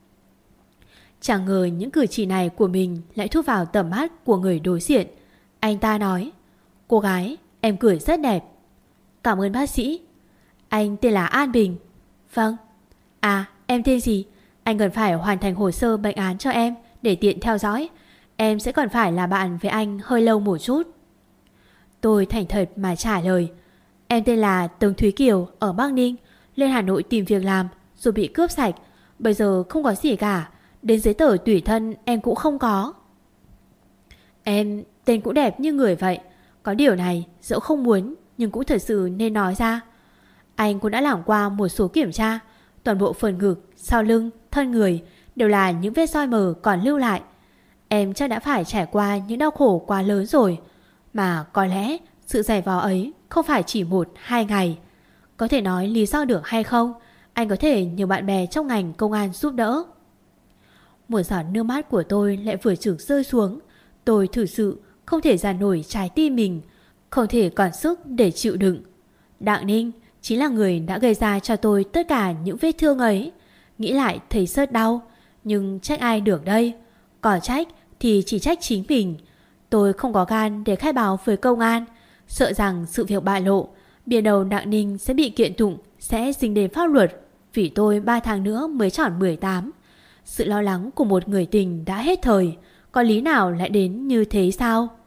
Chẳng ngờ những cử chỉ này của mình lại thu vào tầm mắt của người đối diện. Anh ta nói, cô gái, em cười rất đẹp. Cảm ơn bác sĩ. Anh tên là An Bình. Vâng. À, em tên gì? Anh cần phải hoàn thành hồ sơ bệnh án cho em để tiện theo dõi. Em sẽ còn phải là bạn với anh hơi lâu một chút. Tôi thành thật mà trả lời, em tên là Tống Thúy Kiều, ở Bắc Ninh, lên Hà Nội tìm việc làm rồi bị cướp sạch. Bây giờ không có gì cả, đến giấy tờ tùy thân em cũng không có. Em tên cũng đẹp như người vậy. Có điều này dẫu không muốn nhưng cũng thật sự nên nói ra. Anh cũng đã làm qua một số kiểm tra. Toàn bộ phần ngực, sau lưng, thân người đều là những vết roi mờ còn lưu lại. Em chắc đã phải trải qua những đau khổ quá lớn rồi. Mà có lẽ sự giày vò ấy không phải chỉ một, hai ngày. Có thể nói lý do được hay không, anh có thể nhờ bạn bè trong ngành công an giúp đỡ. Một giọt nước mắt của tôi lại vừa chừng rơi xuống. Tôi thực sự không thể dàn nổi trái tim mình, không thể còn sức để chịu đựng. Đặng Ninh chính là người đã gây ra cho tôi tất cả những vết thương ấy. Nghĩ lại thấy rất đau, nhưng trách ai được đây? Có trách thì chỉ trách chính mình. Tôi không có gan để khai báo với công an, sợ rằng sự việc bại lộ, biết đầu Đặng Ninh sẽ bị kiện tụng, sẽ dính đến pháp luật. Vì tôi ba tháng nữa mới tròn mười tám. Sự lo lắng của một người tình đã hết thời, có lý nào lại đến như thế sao?